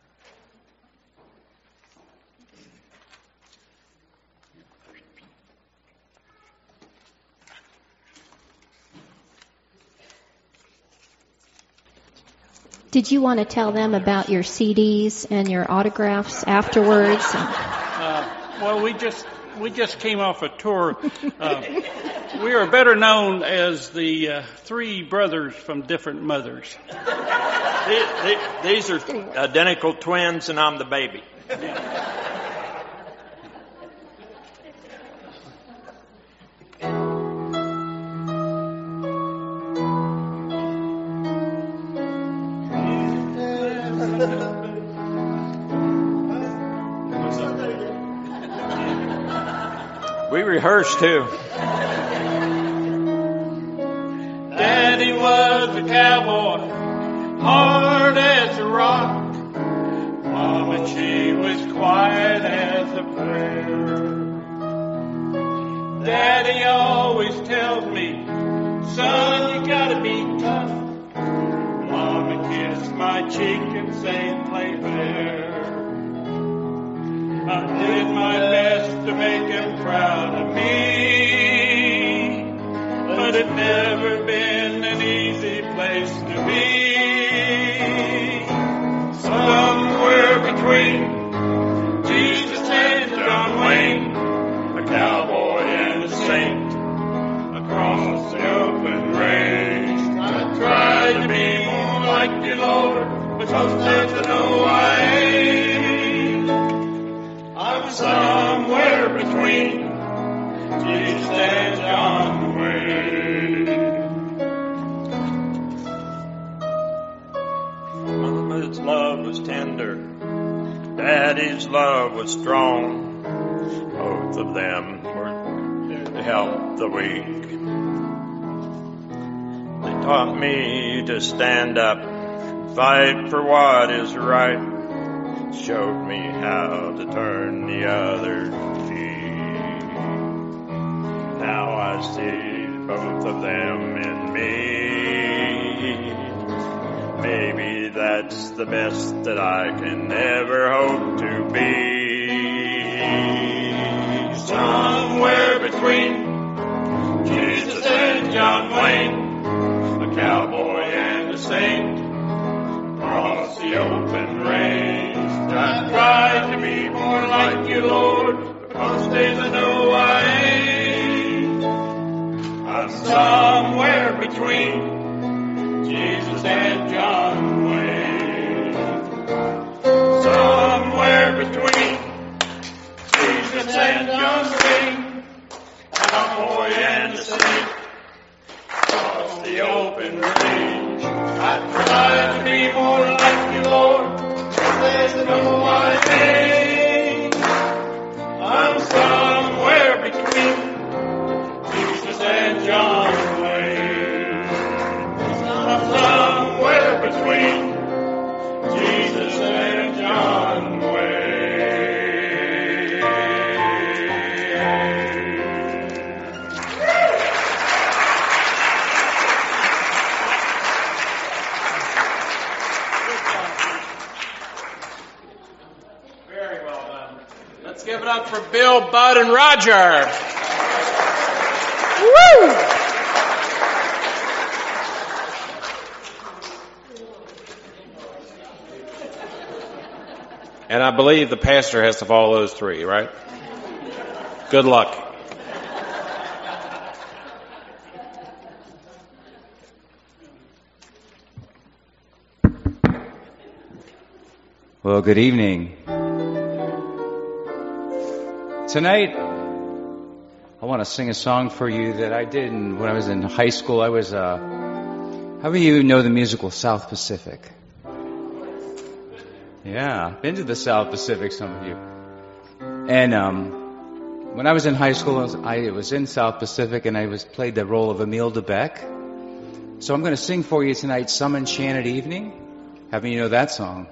Speaker 12: Did you want to tell them about your CDs and your autographs afterwards?
Speaker 10: Well, we just came off a tour. We are better known as the three brothers from different mothers.
Speaker 13: These are identical twins, and I'm the baby. We rehearsed too.
Speaker 10: Daddy was a cowboy, hard as a rock. Mama, she was quiet as a prayer. Daddy always tells me, son, you gotta be tough. Mama kissed my cheek and said, play fair. I did my best to make him proud of me, but it never been an easy place to be. Somewhere between Jesus and John Wayne, a cowboy and a saint, across the open range. I tried to be more like you, Lord, because there's no way. I'm somewhere between Jesus and John Wayne.
Speaker 13: Mama's love was tender, Daddy's love was strong. Both of them were there to help the weak. They taught me to stand up, fight for what is right. Showed me how to turn the other cheek. Now I see both of them in me. Maybe that's the best that I can ever hope to be. Somewhere between Jesus and John Wayne, a cowboy and a saint, across the open range. I try to be more like you, Lord, because there's no way. I'm somewhere between Jesus and John Wayne. Somewhere between Jesus and John Wayne, cowboy and a saint, across the open range. I try to be more like you, Lord, there's no way. I'm somewhere between Jesus and John Wayne. I'm somewhere between Jesus and John Wayne.
Speaker 2: Let's give it up for Bill, Bud, and Roger. Woo! And I believe the pastor has to follow those three, right? Good luck.
Speaker 14: Well, good evening. Tonight, I want to sing a song for you that I did when I was in high school. I was, how many of you know the musical South Pacific? Yeah, been to the South Pacific, some of you. And when I was in high school, I was in South Pacific, and I played the role of Emile DeBeck. So I'm going to sing for you tonight, Some Enchanted Evening. How many of you know that song?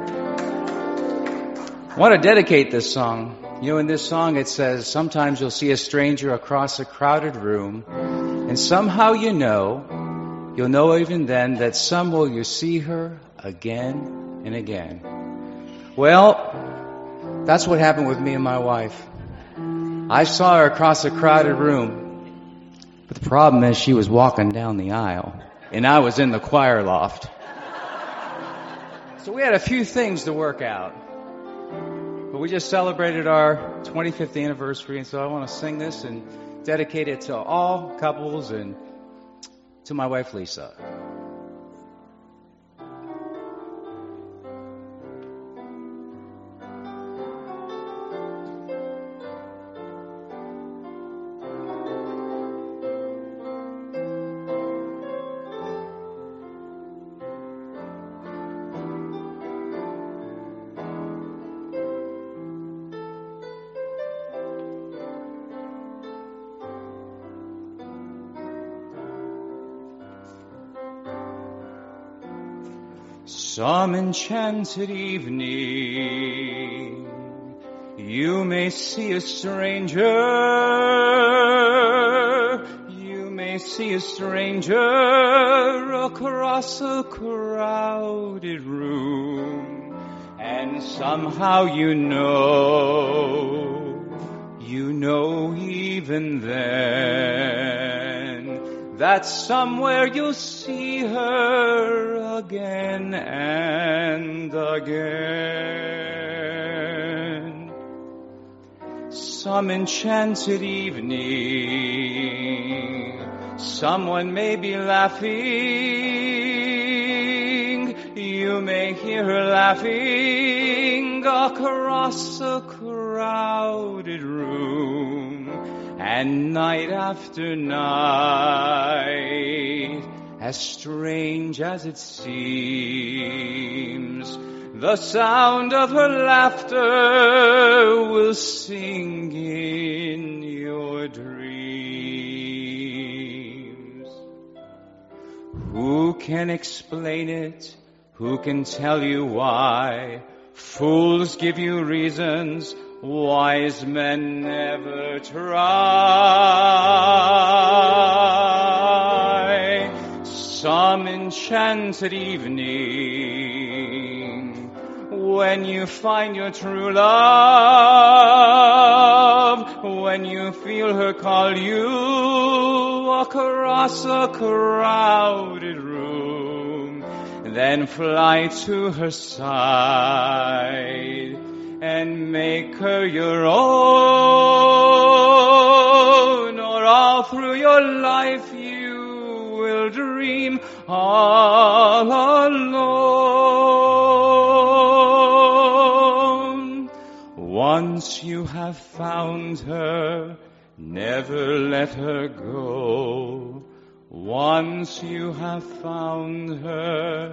Speaker 14: I want to dedicate this song. You know, in this song it says, sometimes you'll see a stranger across a crowded room, and somehow you'll know even then that some will you see her again and again. Well, that's what happened with me and my wife. I saw her across a crowded room, but the problem is she was walking down the aisle, and I was in the choir loft. So we had a few things to work out. But we just celebrated our 25th anniversary, and so I want to sing this and dedicate it to all couples and to my wife, Lisa. Some enchanted evening, you may see a stranger. You may see a stranger across a crowded room, and somehow you know even then, that somewhere you'll see her again and again. Some enchanted evening, someone may be laughing. You may hear her laughing across a crowded room. And night after night, as strange as it seems, the sound of her laughter will sing in your dreams. Who can explain it? Who can tell you why? Fools give you reasons, wise men never try. Some enchanted evening, when you find your true love, when you feel her call you across a crowded room, then fly to her side and make her your own, or all through your life you will dream all alone. Once you have found her, never let her go. Once you have found her,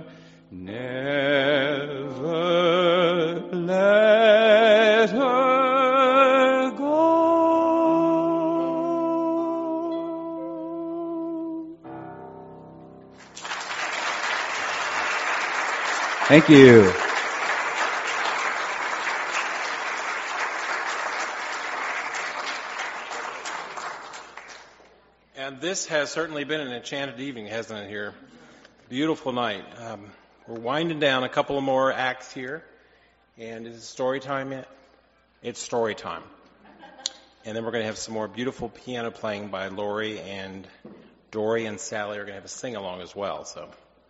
Speaker 14: never let her go. Thank you.
Speaker 2: And this has certainly been an enchanted evening, hasn't it, here? Beautiful night. We're winding down a couple of more acts here. And is it story time yet? It's story time. And then we're going to have some more beautiful piano playing by Lori, and Dory and Sally are going to have a sing-along as well. So.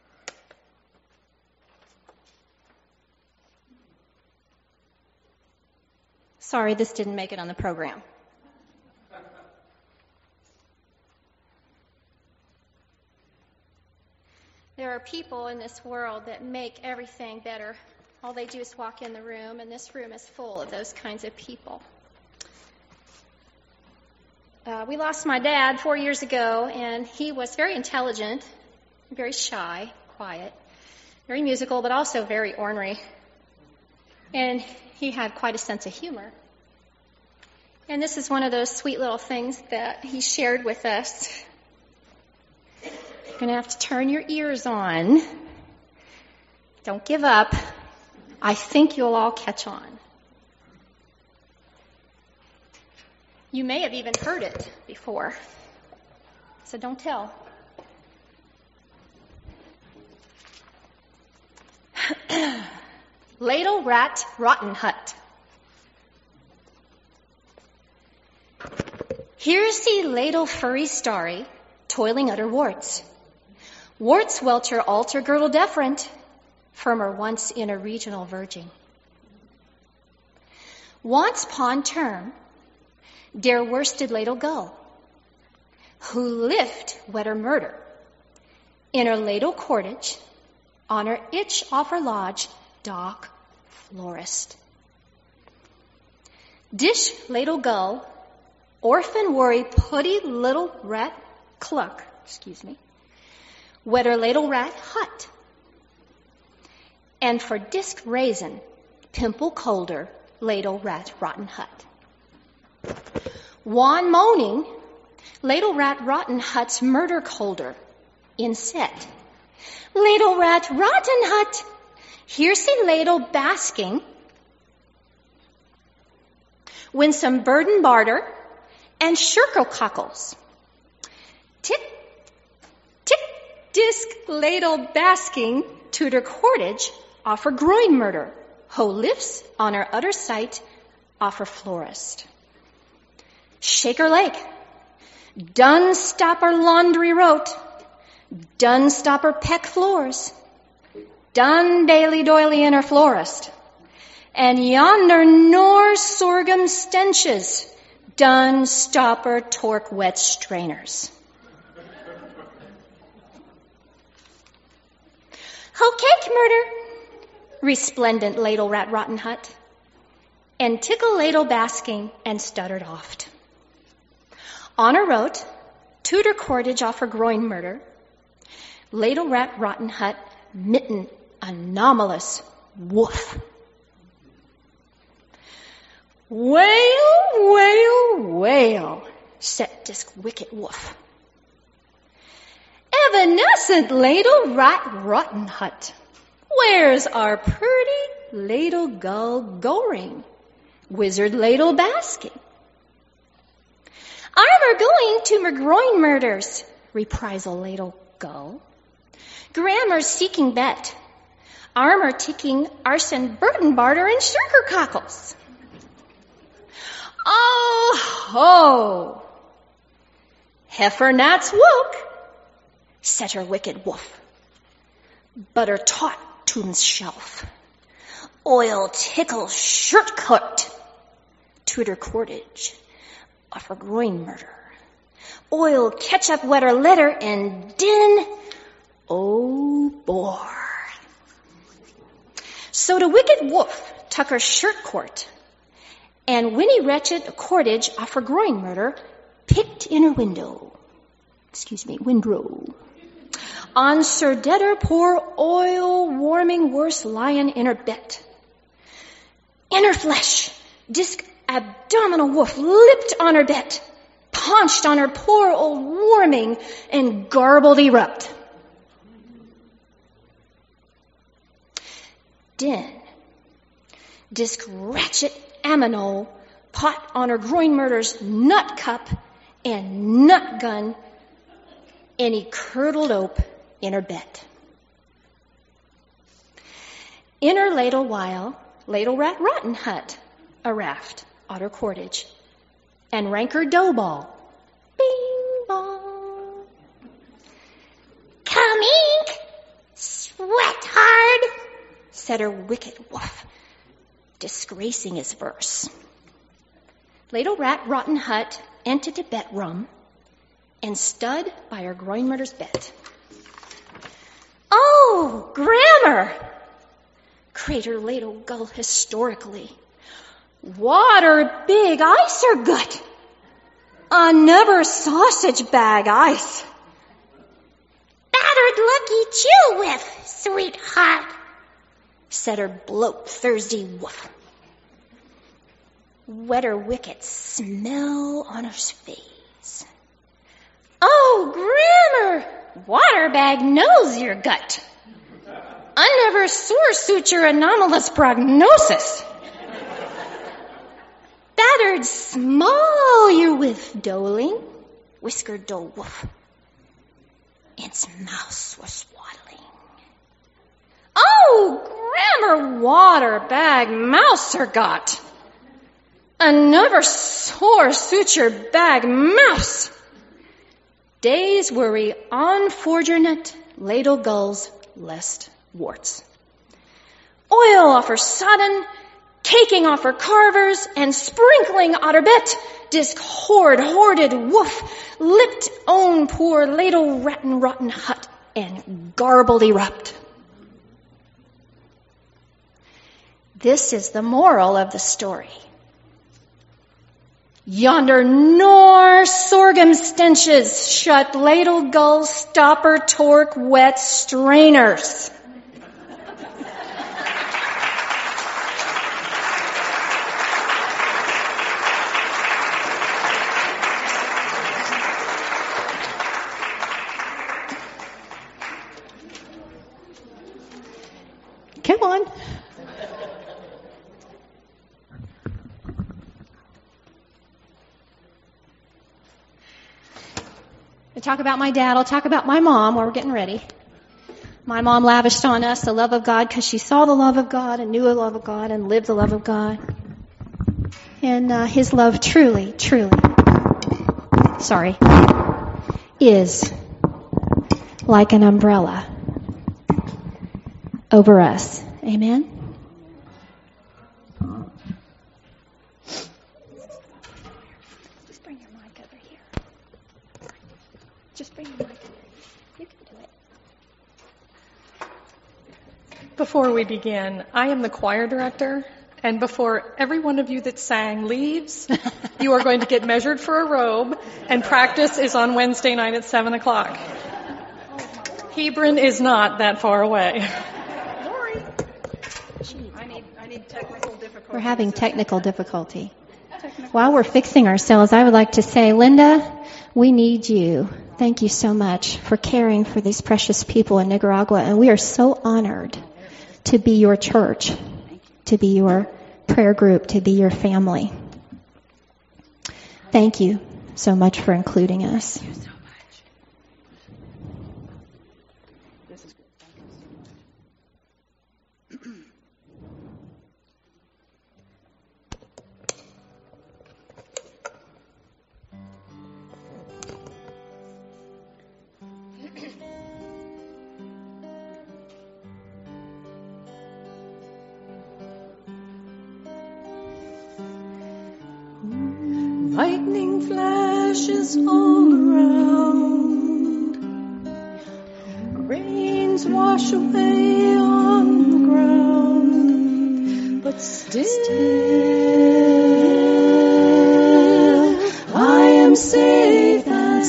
Speaker 12: Sorry, this didn't make it on the program. There are people in this world that make everything better. All they do is walk in the room, and this room is full of those kinds of people. We lost my dad 4 years ago, and he was very intelligent, very shy, quiet, very musical, but also very ornery. And he had quite a sense of humor. And this is one of those sweet little things that he shared with us. You're going to have to turn your ears on. Don't give up. I think you'll all catch on. You may have even heard it before, so don't tell. Ladle Rat Rotten Hut. Here's the ladle furry starry, toiling under warts. Warts welter alter girdle deferent, firmer once in a regional virgin. Once pond term, dare worsted ladle gull, who lift wetter murder, in her ladle cordage, on her itch off her lodge, dock florist. Dish ladle gull, orphan worry putty little rat cluck, wetter ladle rat hut. And for disc raisin, pimple colder, ladle rat rotten hut. Wan moaning, ladle rat rotten hut's murder colder, in set. Ladle rat rotten hut, Here's a ladle basking when some bird and barter and shirko cockles. Tick, tick, disc ladle basking, tutor cordage, offer groin murder, hoe lifts on her utter sight, offer florist. Shaker Lake, done stopper laundry rote, done stopper peck floors, done daily doily in her florist, and yonder nor sorghum stenches, done stopper torque wet strainers. Hoe cake murder, resplendent ladle rat rotten hut, and tickle ladle basking and stuttered oft. Honor wrote, tutor cordage offer groin murder, ladle rat rotten hut, mitten anomalous woof. Wail, wail, wail, set disc wicked woof. Evanescent ladle rat rotten hut, where's our pretty ladle gull going? Wizard ladle basking. Armor going to McGroin murders, reprisal ladle gull. Grammar seeking bet. Armor ticking arson burden barter and shirker cockles. Oh ho! Heifer gnats woke, set her wicked woof. Butter taut tomb's shelf. Oil tickle shirt cooked. Tutor cordage, offer groin murder. Oil ketchup wetter letter and din, oh bore. So to wicked wolf, Tucker shirt court, and Winnie wretched cordage offer groin murder, picked in her windrow. On Sir Deader pour oil warming worse lion in her bet. In her flesh, disc abdominal woof lipped on her bet, paunched on her poor old warming and garbled erupt. Din, disc ratchet aminole, pot on her groin murder's nut cup and nut gun, any curdled ope in her bet. In her ladle while, ladle rat rotten hut, a raft, otter cordage, and ranker dough ball. Bing bong. Coming, sweat hard, said her wicked woof, disgracing his verse. Ladle rat rotten hut entered to bet rum, and stud by her groin murder's bet. Oh, grammar! Crater ladle gull historically. Water big ice or gut. A never sausage bag ice. Battered lucky chill with, sweetheart, said her bloat Thursday woof. Wetter wicket smell on her face. Oh, grammar! Water bag knows your gut. I never sore suture anomalous prognosis. Battered small you with doling, whiskered doe woof. Its mouse was swaddling. Oh, grammar water bag mouser got. A never sore suture bag mouse. Days worry unfortunate ladle gulls lest warts. Oil offer sodden, caking offer carvers, and sprinkling otterbet, disc hoarded woof, lipped own poor ladle rotten hut, and garbled erupt. This is the moral of the story. Yonder nor sorghum stenches shut ladle gull stopper torque wet strainers.
Speaker 8: Come on.
Speaker 12: I talk about my dad. I'll talk about my mom while we're getting ready. My mom lavished on us the love of God because she saw the love of God and knew the love of God and lived the love of God. And His love truly, is like an umbrella over us. Amen? Just bring your mic over here. Just bring your mic over here. You can do it.
Speaker 8: Before we begin, I am the choir director, and before every one of you that sang leaves, you are going to get measured for a robe, and practice is on Wednesday night at 7 o'clock. Hebron is not that far away.
Speaker 12: We're having technical difficulty. While we're fixing ourselves, I would like to say, Linda, we need you. Thank you so much for caring for these precious people in Nicaragua, and we are so honored to be your church, to be your prayer group, to be your family. Thank you so much for including us.
Speaker 3: Lightning flashes all around. Rains wash away on the ground. But still I am safe and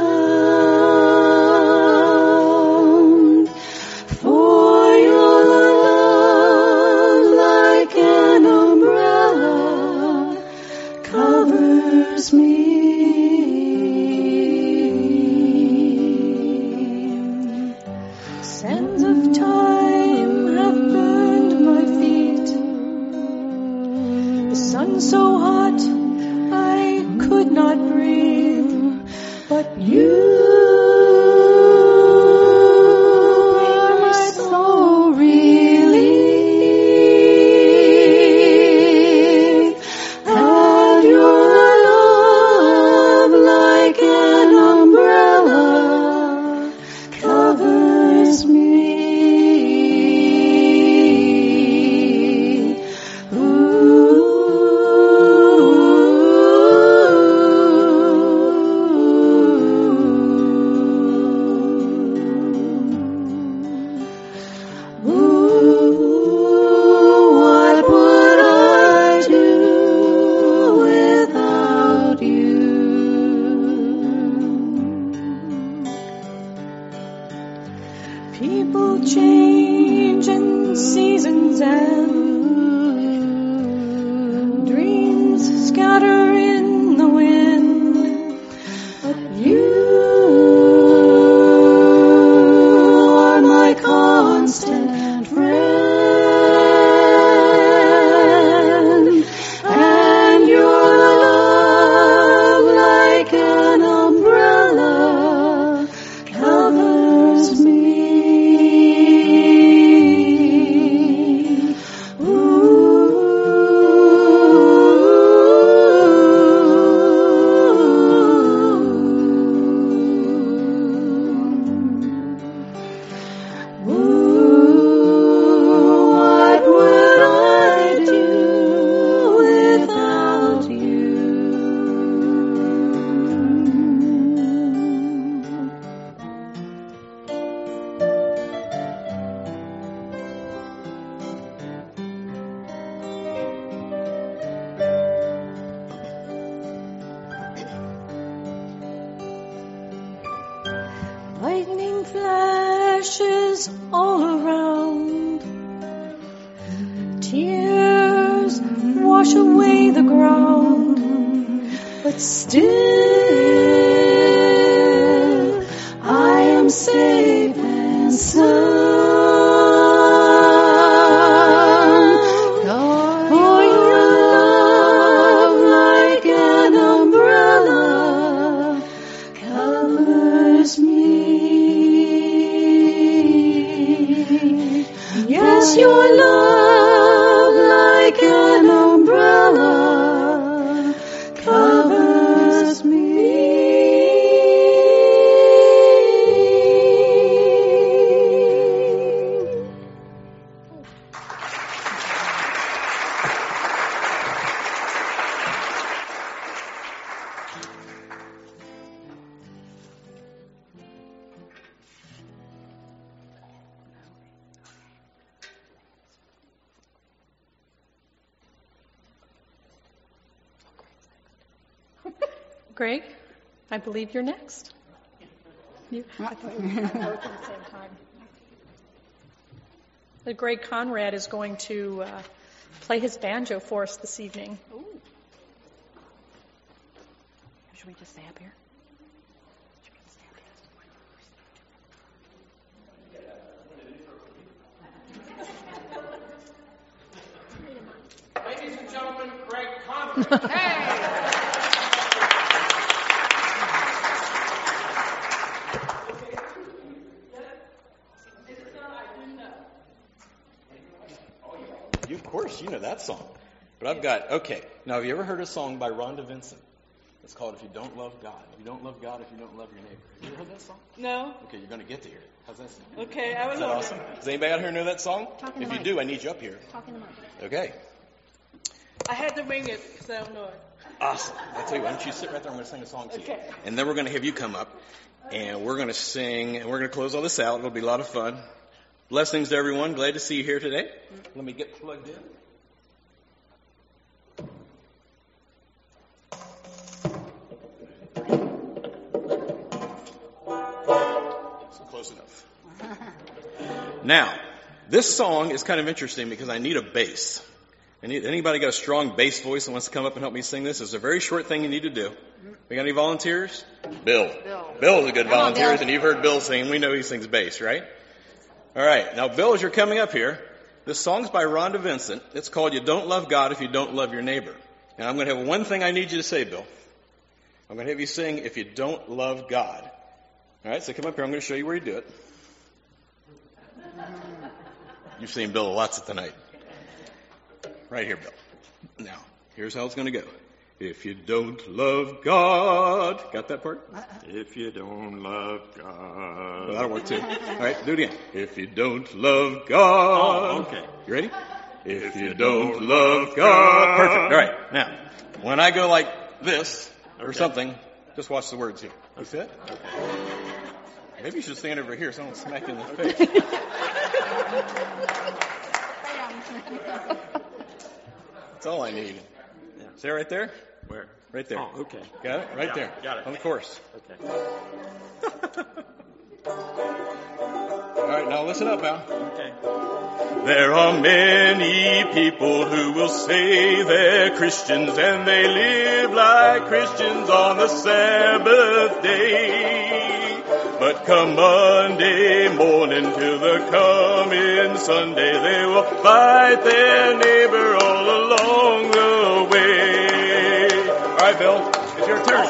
Speaker 3: sound. For your love, like an umbrella, covers me. Sands of time have burned my feet. The sun so hot I could not breathe, but you are my sole relief. And your love, like an umbrella, covers me. What would I do without you? People change and seasons end. Dreams scatter in the wind, but you are my constant friend. And your love, like an umbrella, covers me. What would I do without you? Lightning flashes all around. Tears wash away the ground. But still I am safe and sound. For your love, like an umbrella, covers
Speaker 8: Greg, I believe you're next. I thought we were both at the same time. Greg Conrad is going to play his banjo for us this evening.
Speaker 9: Ooh. Should we just stay up here?
Speaker 2: Ladies and gentlemen, Greg Conrad. Hey!
Speaker 15: Of course, you know that song. But I've got, okay. Now, have you ever heard a song by Rhonda Vincent? It's called If You Don't Love God. If you don't love God, if you don't love your neighbor. Have you ever heard that song?
Speaker 1: No.
Speaker 15: Okay, you're going to get to hear it. How's that sound?
Speaker 1: Okay, I will.
Speaker 15: Is that awesome? Does anybody out here know that song?
Speaker 12: Talking
Speaker 15: If
Speaker 12: to
Speaker 15: you
Speaker 12: Mike.
Speaker 15: do, I need you up here.
Speaker 12: Talking to Mike.
Speaker 15: Okay.
Speaker 1: I had to ring it because I don't know it.
Speaker 15: Awesome. I'll tell you, why don't you sit right there? I'm going to sing a song to you.
Speaker 1: Okay.
Speaker 15: And then we're going to have you come up, and we're going to sing, and we're going to close all this out. It'll be a lot of fun. Blessings to everyone. Glad to see you here today. Let me get plugged in. Close enough. Now, this song is kind of interesting because I need a bass. Anybody got a strong bass voice that wants to come up and help me sing this? It's a very short thing you need to do. We got any volunteers? Bill. Bill's a good volunteer, and you've heard Bill sing. We know he sings bass, right? All right. Now, Bill, as you're coming up here, this song's by Rhonda Vincent. It's called You Don't Love God If You Don't Love Your Neighbor. And I'm going to have one thing I need you to say, Bill. I'm going to have you sing If You Don't Love God. All right, so come up here. I'm going to show you where you do it. You've seen Bill lots tonight. Right here, Bill. Now, here's how it's going to go. If you don't love God. Got that part?
Speaker 13: If you don't love God.
Speaker 15: Well, that'll work too. All right, do it again. If you don't love God.
Speaker 13: Oh, okay.
Speaker 15: You ready? If you don't love God. Perfect. All right, now, when I go like this or something, just watch the words here. You see it? Maybe you should stand over here so I don't smack you in the face. That's all I need.
Speaker 13: Yeah.
Speaker 15: See it right there?
Speaker 13: Where?
Speaker 15: Right there.
Speaker 13: Oh, okay.
Speaker 15: Got it? Right there.
Speaker 13: Got it.
Speaker 15: On the chorus.
Speaker 13: Okay.
Speaker 15: All right, now listen up, Al.
Speaker 13: Okay.
Speaker 15: There are many people who will say they're Christians and they live like Christians on the Sabbath day. But come Monday morning till the coming Sunday, they will fight their neighbor all along the way. All right, Bill, it's your turn.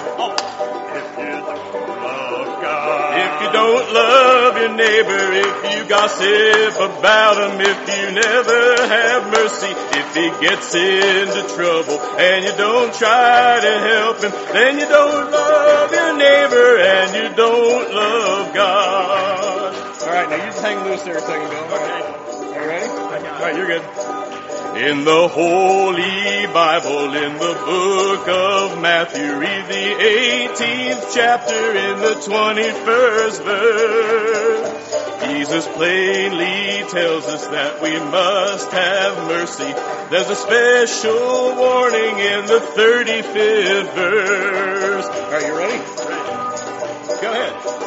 Speaker 15: If you don't love your neighbor, if you gossip about him, if you never have mercy, if he gets into trouble and you don't try to help him, then you don't love your neighbor and you don't love God. All right, now you just hang loose there a second, Bill. Okay. Are you ready? All right, you're good. In the Holy Bible, in the book of Matthew, read the 18th chapter in the 21st verse. Jesus plainly tells us that we must have mercy. There's a special warning in the 35th verse. All right, you ready? Go ahead.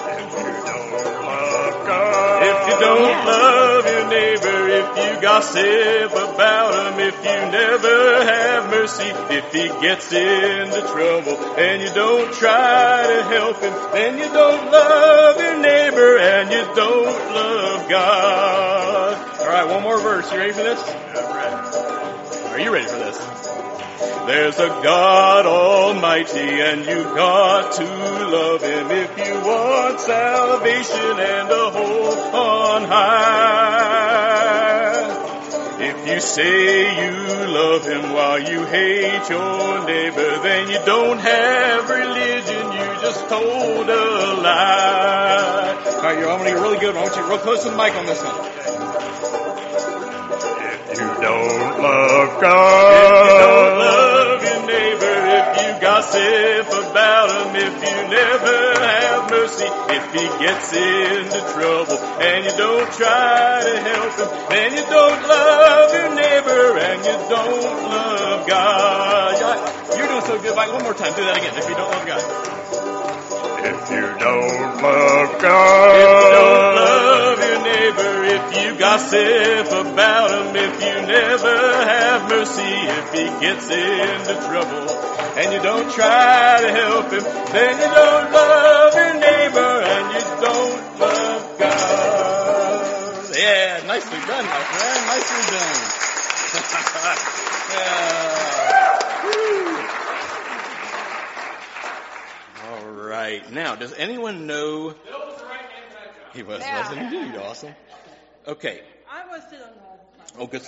Speaker 15: If you don't love your neighbor, if you gossip about him, if you never have mercy, if he gets into trouble and you don't try to help him, then you don't love your neighbor and you don't love God. All right, one more verse. You ready for this? Are you ready for this? There's a God Almighty and you've got to love Him if you want salvation and a hope on high. If you say you love Him while you hate your neighbor, then you don't have religion, you just told a lie. All right, I'm going to get really good. I want you real close to the mic on this one.
Speaker 13: If you don't love God,
Speaker 15: if you don't love your neighbor, if you gossip gossip about him, if you never have mercy, if he gets into trouble and you don't try to help him, then you don't love your neighbor and you don't love God. You're doing so good. One more time. Do that again. If you don't love God.
Speaker 10: If you don't love God,
Speaker 15: if you don't love your neighbor, if you gossip about him, if you never have mercy, if he gets into trouble and you don't try to help him, then you don't love your neighbor and you don't love God. Yeah, nicely done, my friend. Nicely done. All right. Now, does anyone know? He was, wasn't he? Awesome. Okay.
Speaker 1: I was still on
Speaker 15: Oh, good.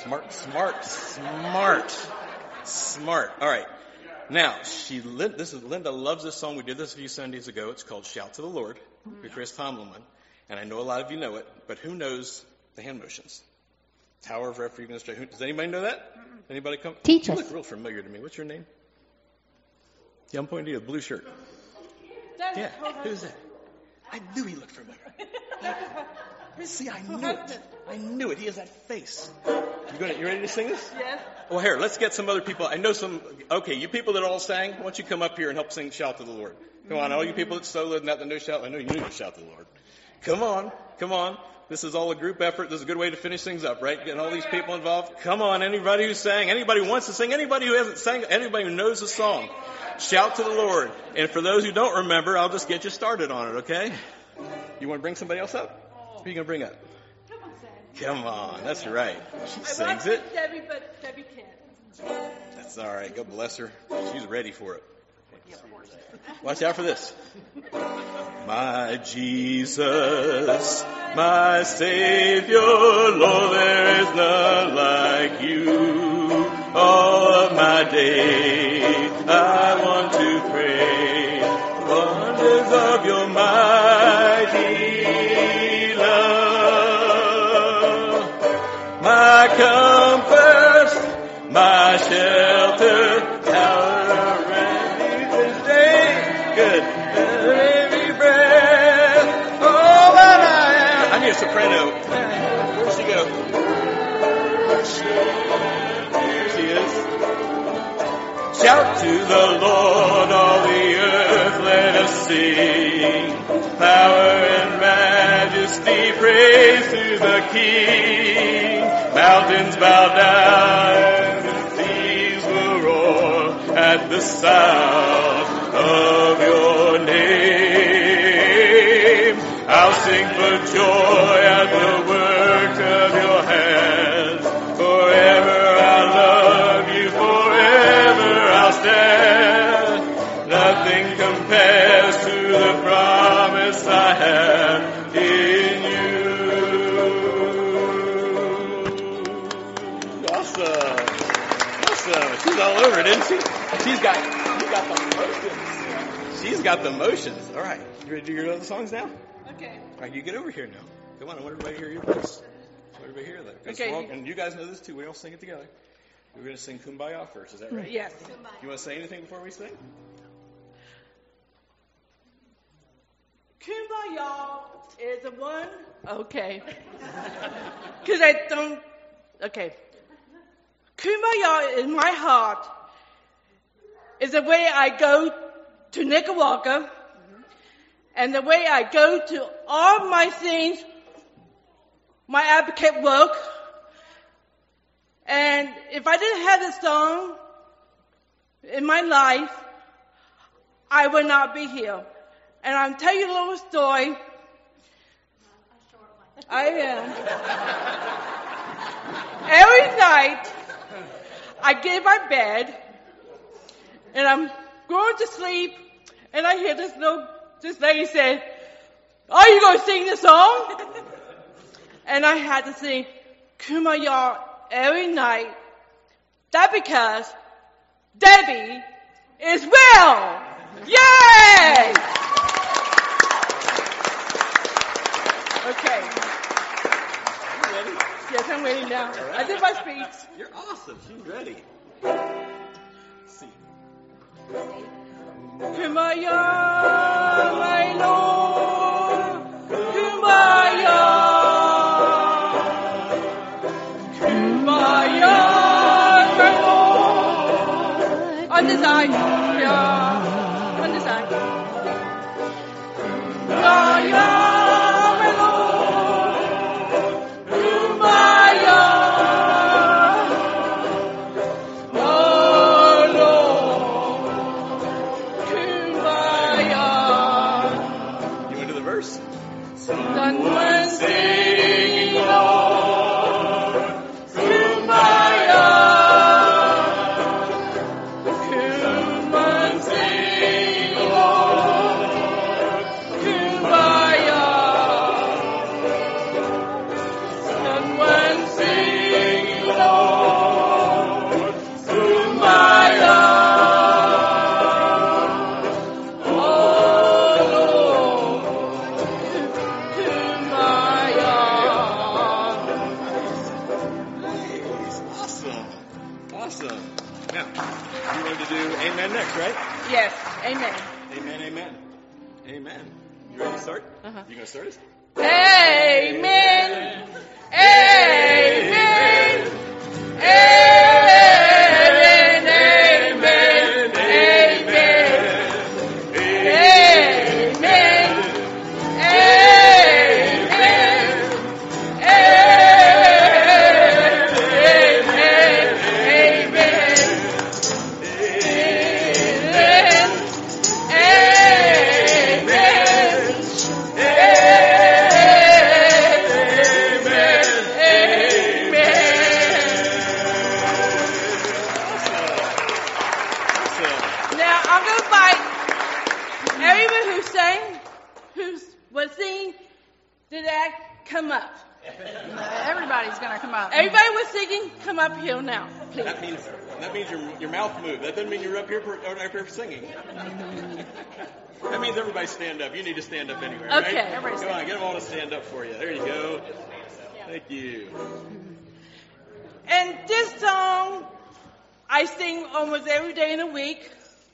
Speaker 15: Smart. All right. Now, Linda loves this song. We did this a few Sundays ago. It's called Shout to the Lord by Chris Tomlin. And I know a lot of you know it, but who knows the hand motions? Tower of Refuge. Does anybody know that? Anybody come?
Speaker 16: Teach
Speaker 15: you
Speaker 16: us.
Speaker 15: look real familiar to me. What's your name? Yeah, I'm pointing to you, the blue shirt. Yeah, who's that? I knew he looked familiar. See, I knew it. He has that face. You ready to sing this?
Speaker 1: Yes.
Speaker 15: Well, here, let's get some other people. I know some. Okay, you people that all sang, why don't you come up here and help sing Shout to the Lord? Come on, all you people that soloed and not the no shout. I know you knew to shout to the Lord. Come on. This is all a group effort. This is a good way to finish things up, right? Getting all these people involved. Come on, anybody who sang, anybody who wants to sing, anybody who hasn't sang, anybody who knows the song. Shout to the Lord. And for those who don't remember, I'll just get you started on it, okay? You want to bring somebody else up? Who are you going to bring up? Come on, that's right. She sings it.
Speaker 1: Debbie, but Debbie can't.
Speaker 15: That's all right. God bless her. She's ready for it. Watch out for this. My Jesus, my Savior, Lord, there is none like you. All of my days I want to praise the wonders of your mighty love. My comfort, my shelter, tower of refuge this day. Good. Every breath, all that I am. I need a soprano. Where'd she go? There she is. Shout to the Lord, all the earth, let us sing. Power and majesty, praise to the King. Mountains bow down, and seas will roar at the sound of your name. I'll sing for joy at the work of your hands. Forever I'll love you, forever I'll stand. Nothing compares to the promise I have in you. Awesome. She's all over it, isn't she? She's got the motions. She's got the motions. All right. You ready to do your other songs now?
Speaker 1: Okay.
Speaker 15: All right, you get over here now. Come on, I want everybody to hear your voice. I want everybody to hear that.
Speaker 1: Okay.
Speaker 15: And you guys know this too. We all sing it together. We're going to sing Kumbaya first. Is that right?
Speaker 1: Yes.
Speaker 15: You want to say anything before we sing?
Speaker 1: Kumbaya is the one. Okay. Because I don't. Okay. Kumbaya in my heart is the way I go to Nicaragua and the way I go to all my things, my advocate work. And if I didn't have this song in my life, I would not be here. And I'll tell you a little story. I am. Every night, I get in my bed, and I'm going to sleep, and I hear this lady say, "Are you going to sing this song?" And I had to sing Kumbaya every night. That's because Debbie is well. Yay! Okay.
Speaker 15: You ready?
Speaker 1: Yes, I'm ready now.
Speaker 15: Right.
Speaker 1: I did my speech.
Speaker 15: You're awesome. She's ready. Let's see.
Speaker 1: Kumbaya, my Lord. Kumbaya. Kumbaya, my Lord. On this side. Yeah. On this side. Kumbaya, my Lord. Kumbaya. Oh, Lord. Kumbaya.
Speaker 16: You into the verse?
Speaker 1: Someone sing, Lord. Kumbaya. Kumbaya, sing, Lord. Kumbaya. Someone sing, Lord. Kumbaya. Oh, Lord. Kumbaya.
Speaker 16: Awesome. Awesome. Now, you wanted to do amen next, right?
Speaker 1: Yes, amen.
Speaker 16: Amen, amen. Amen. You ready to start?
Speaker 1: Uh-huh.
Speaker 16: You going to start us?
Speaker 1: Amen. Amen. Amen. Amen. Amen. Amen. Now I'm going to invite everyone who sang, who was singing, did that come up?
Speaker 3: Everybody's going to come up.
Speaker 1: Everybody was singing, come up here now, please.
Speaker 16: That means your mouth moved. That doesn't mean you're up here singing. That means everybody stand up. You need to stand up anyway, right?
Speaker 1: Okay.
Speaker 16: Come on, get them all to stand up for you. There you go. Thank you.
Speaker 1: And this song I sing almost every day in the week.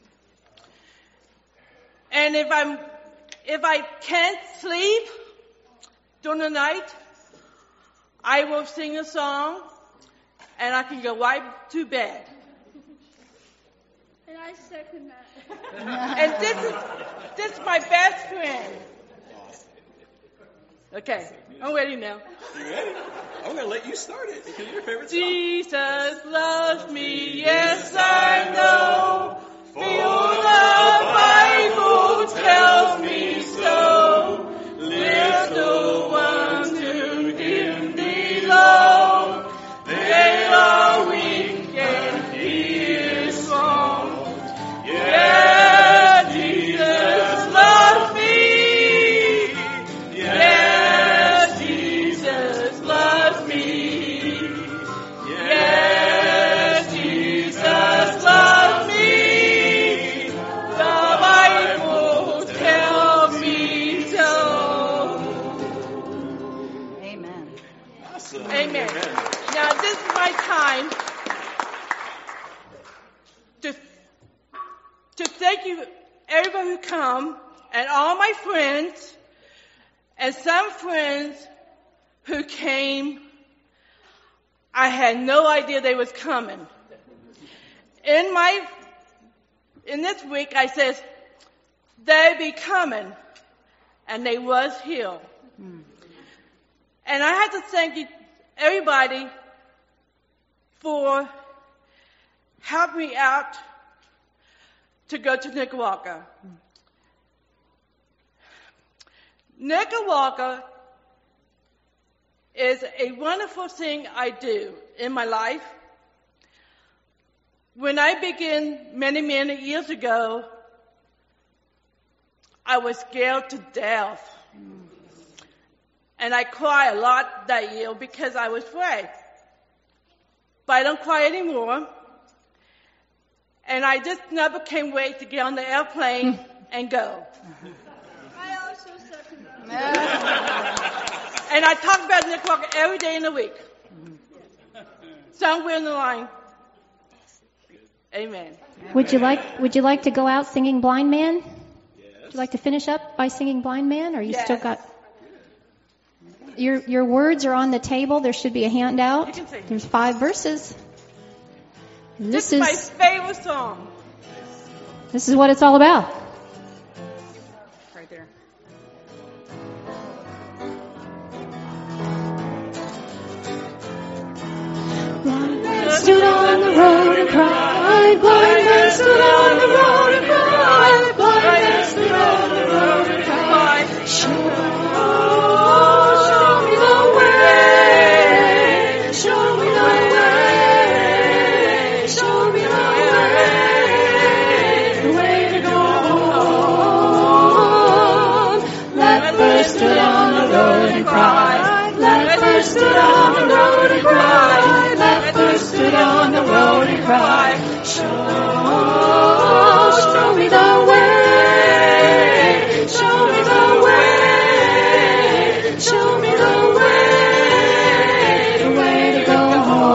Speaker 1: And if I can't sleep during the night, I will sing a song and I can go right to bed.
Speaker 6: And I second that.
Speaker 1: And this is my best friend. Okay, I'm ready now.
Speaker 16: You ready? I'm going to let you start it because it's your favorite song.
Speaker 1: Jesus loves me, yes I know. For the Bible tells me so. Little ones to Him belong. They are weak and He is strong. Yes, Jesus loves me. Yes, Jesus loves me. Yes, Jesus loves me. The Bible tells me so.
Speaker 3: Amen.
Speaker 16: Awesome.
Speaker 1: Amen. Now this is my time to thank you, everybody who come, and all my friends, and some friends who came. I had no idea they was coming. In this week, I says they be coming, and they was here. And I had to thank everybody for helping me out to go to Nicaragua. Nicaragua is a wonderful thing I do in my life. When I began many, many years ago, I was scared to death. And I cried a lot that year because I was afraid. But I don't cry anymore. And I just never can't wait to get on the airplane and go.
Speaker 6: I also second that.
Speaker 1: And I talk about Nicaragua every day in the week. Somewhere in the line. Amen.
Speaker 12: Would you like to go out singing Blind Man? Yes. Would you like to finish up by singing Blind Man, or you
Speaker 1: Yes.
Speaker 12: still got your words are on the table? There should be a handout.
Speaker 1: You can sing.
Speaker 12: There's 5 verses. And
Speaker 1: This is my favorite song.
Speaker 12: this is what it's all about.
Speaker 9: Right there.
Speaker 12: Blind man stood on the road and cried. Blind man stood on the road and cried. Blind man stood on the road and cried. Show me the way. Show me the way. Show me the way. The way to go home. Leper stood on the road and cried. Leper stood on the road and cried. Leper stood on the road and cried. Show me the way. Show me the way. Show me the way. The way to go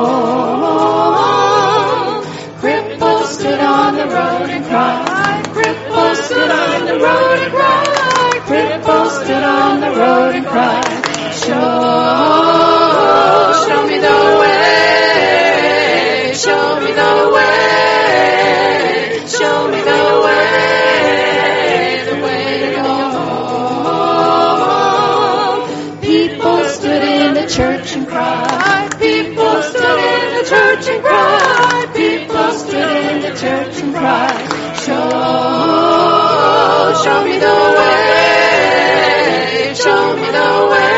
Speaker 12: home. Cripple stood on the road and cried. Cripple stood on the road and cried. Cripple stood on the road and cried. Show me the way. Show me the way. Show me the way. The way to go home. People stood in the church and cried. People stood in the church and cried. People stood in the church and cried. Show me the way. Show me the way.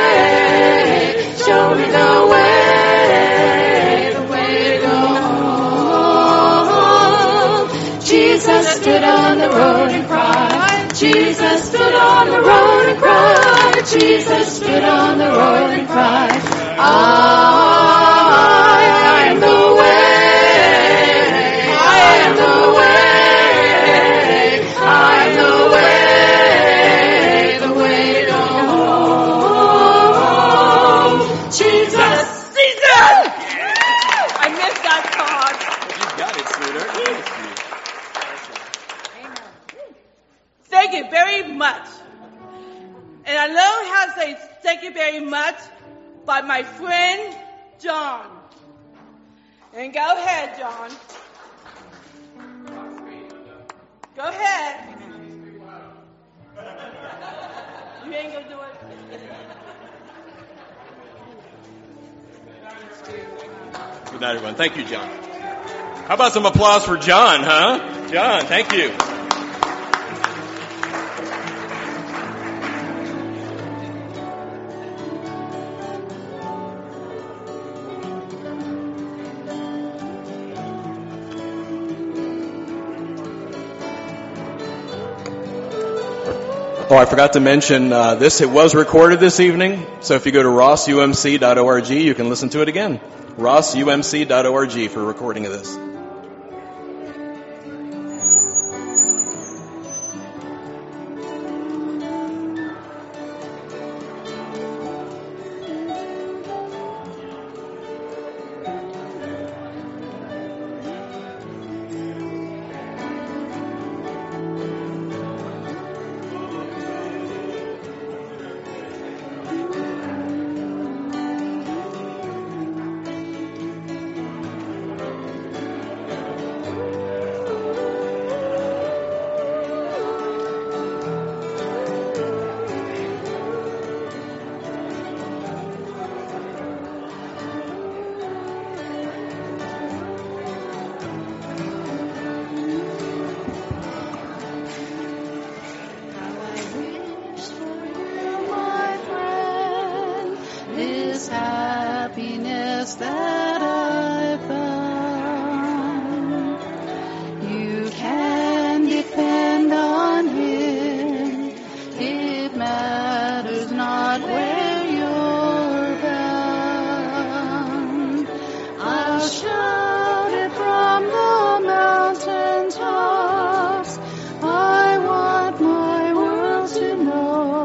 Speaker 12: Show me the way to go home. Jesus stood on the road and cried. Jesus stood on the road and cried. Jesus stood on the road and cried. I am the way. I am the way. I am the way. The way to go home. Jesus.
Speaker 1: I missed that part.
Speaker 16: You got it, sweetheart.
Speaker 1: Thank you very much. And I learned how to say thank you very much by my friend John. And go ahead, John. Go ahead. You ain't gonna do it.
Speaker 16: Good night, everyone. Thank you, John. How about some applause for John, huh? John, thank you. Oh, I forgot to mention this. It was recorded this evening, so if you go to rossumc.org, you can listen to it again. rossumc.org for a recording of this.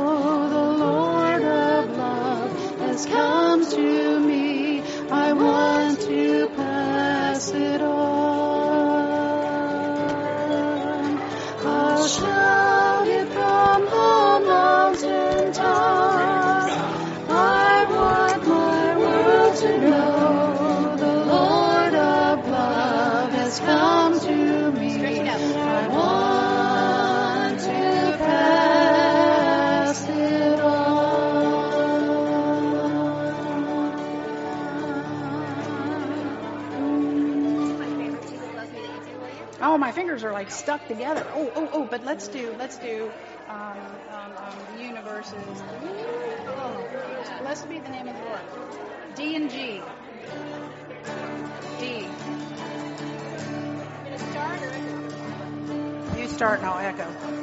Speaker 3: Come to me, I want
Speaker 17: fingers are like stuck together. But let's do universes. Blessed be the name of the Lord. D and G. D. You start and I'll echo.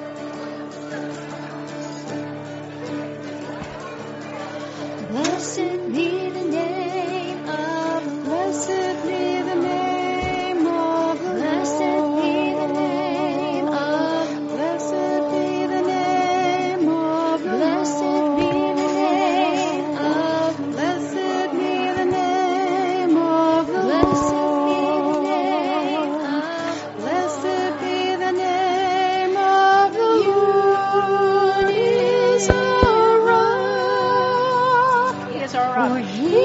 Speaker 6: Blessed be the name of the blessed be the name of the blessed be the name of blessed be the name of blessed be the name of blessed be the name of the blessed be the name of the Lord is our rock.
Speaker 17: He is our rock.
Speaker 6: For he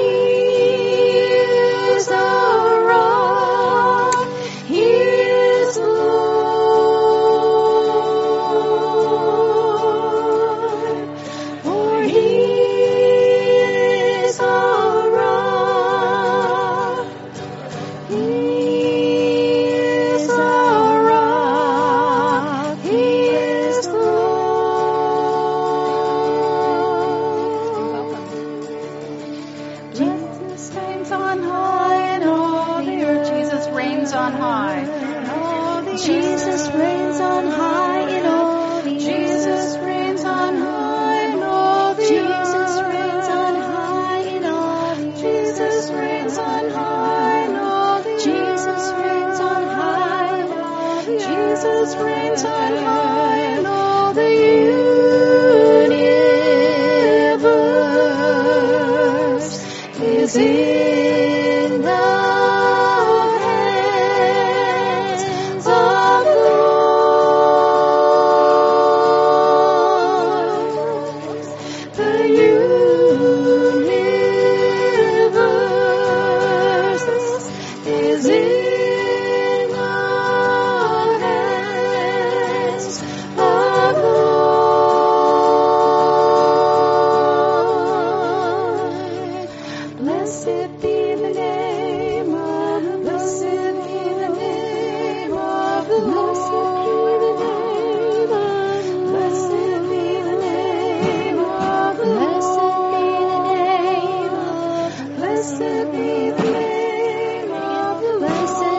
Speaker 6: is our rock. He is Lord. For he is our rock. He is our rock. He is Lord. Jesus reigns on high in all the earth.
Speaker 17: Jesus reigns on high.
Speaker 6: Jesus reigns on high in all the earth. Jesus reigns on high in all the earth. Jesus reigns on high in all the earth. Jesus reigns on high in all the earth. Jesus reigns on high in all the earth. Jesus reigns on high in all the universe is in the hands of the Lord. The universe is in the hands of the Lord. Blessed be the name of the blessed be the name of the Lord. Blessed be the name of the Lord. Blessed be the name of the Lord.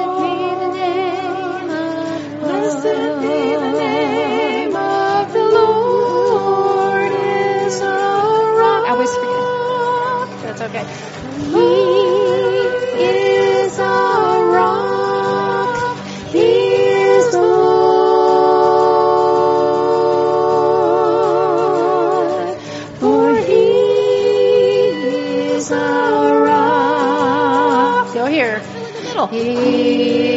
Speaker 6: Blessed be the name of the Lord is our rock.
Speaker 17: I always forget. That's okay.
Speaker 6: He is our rock. He is Lord. For he is our rock.
Speaker 17: Go here.
Speaker 6: He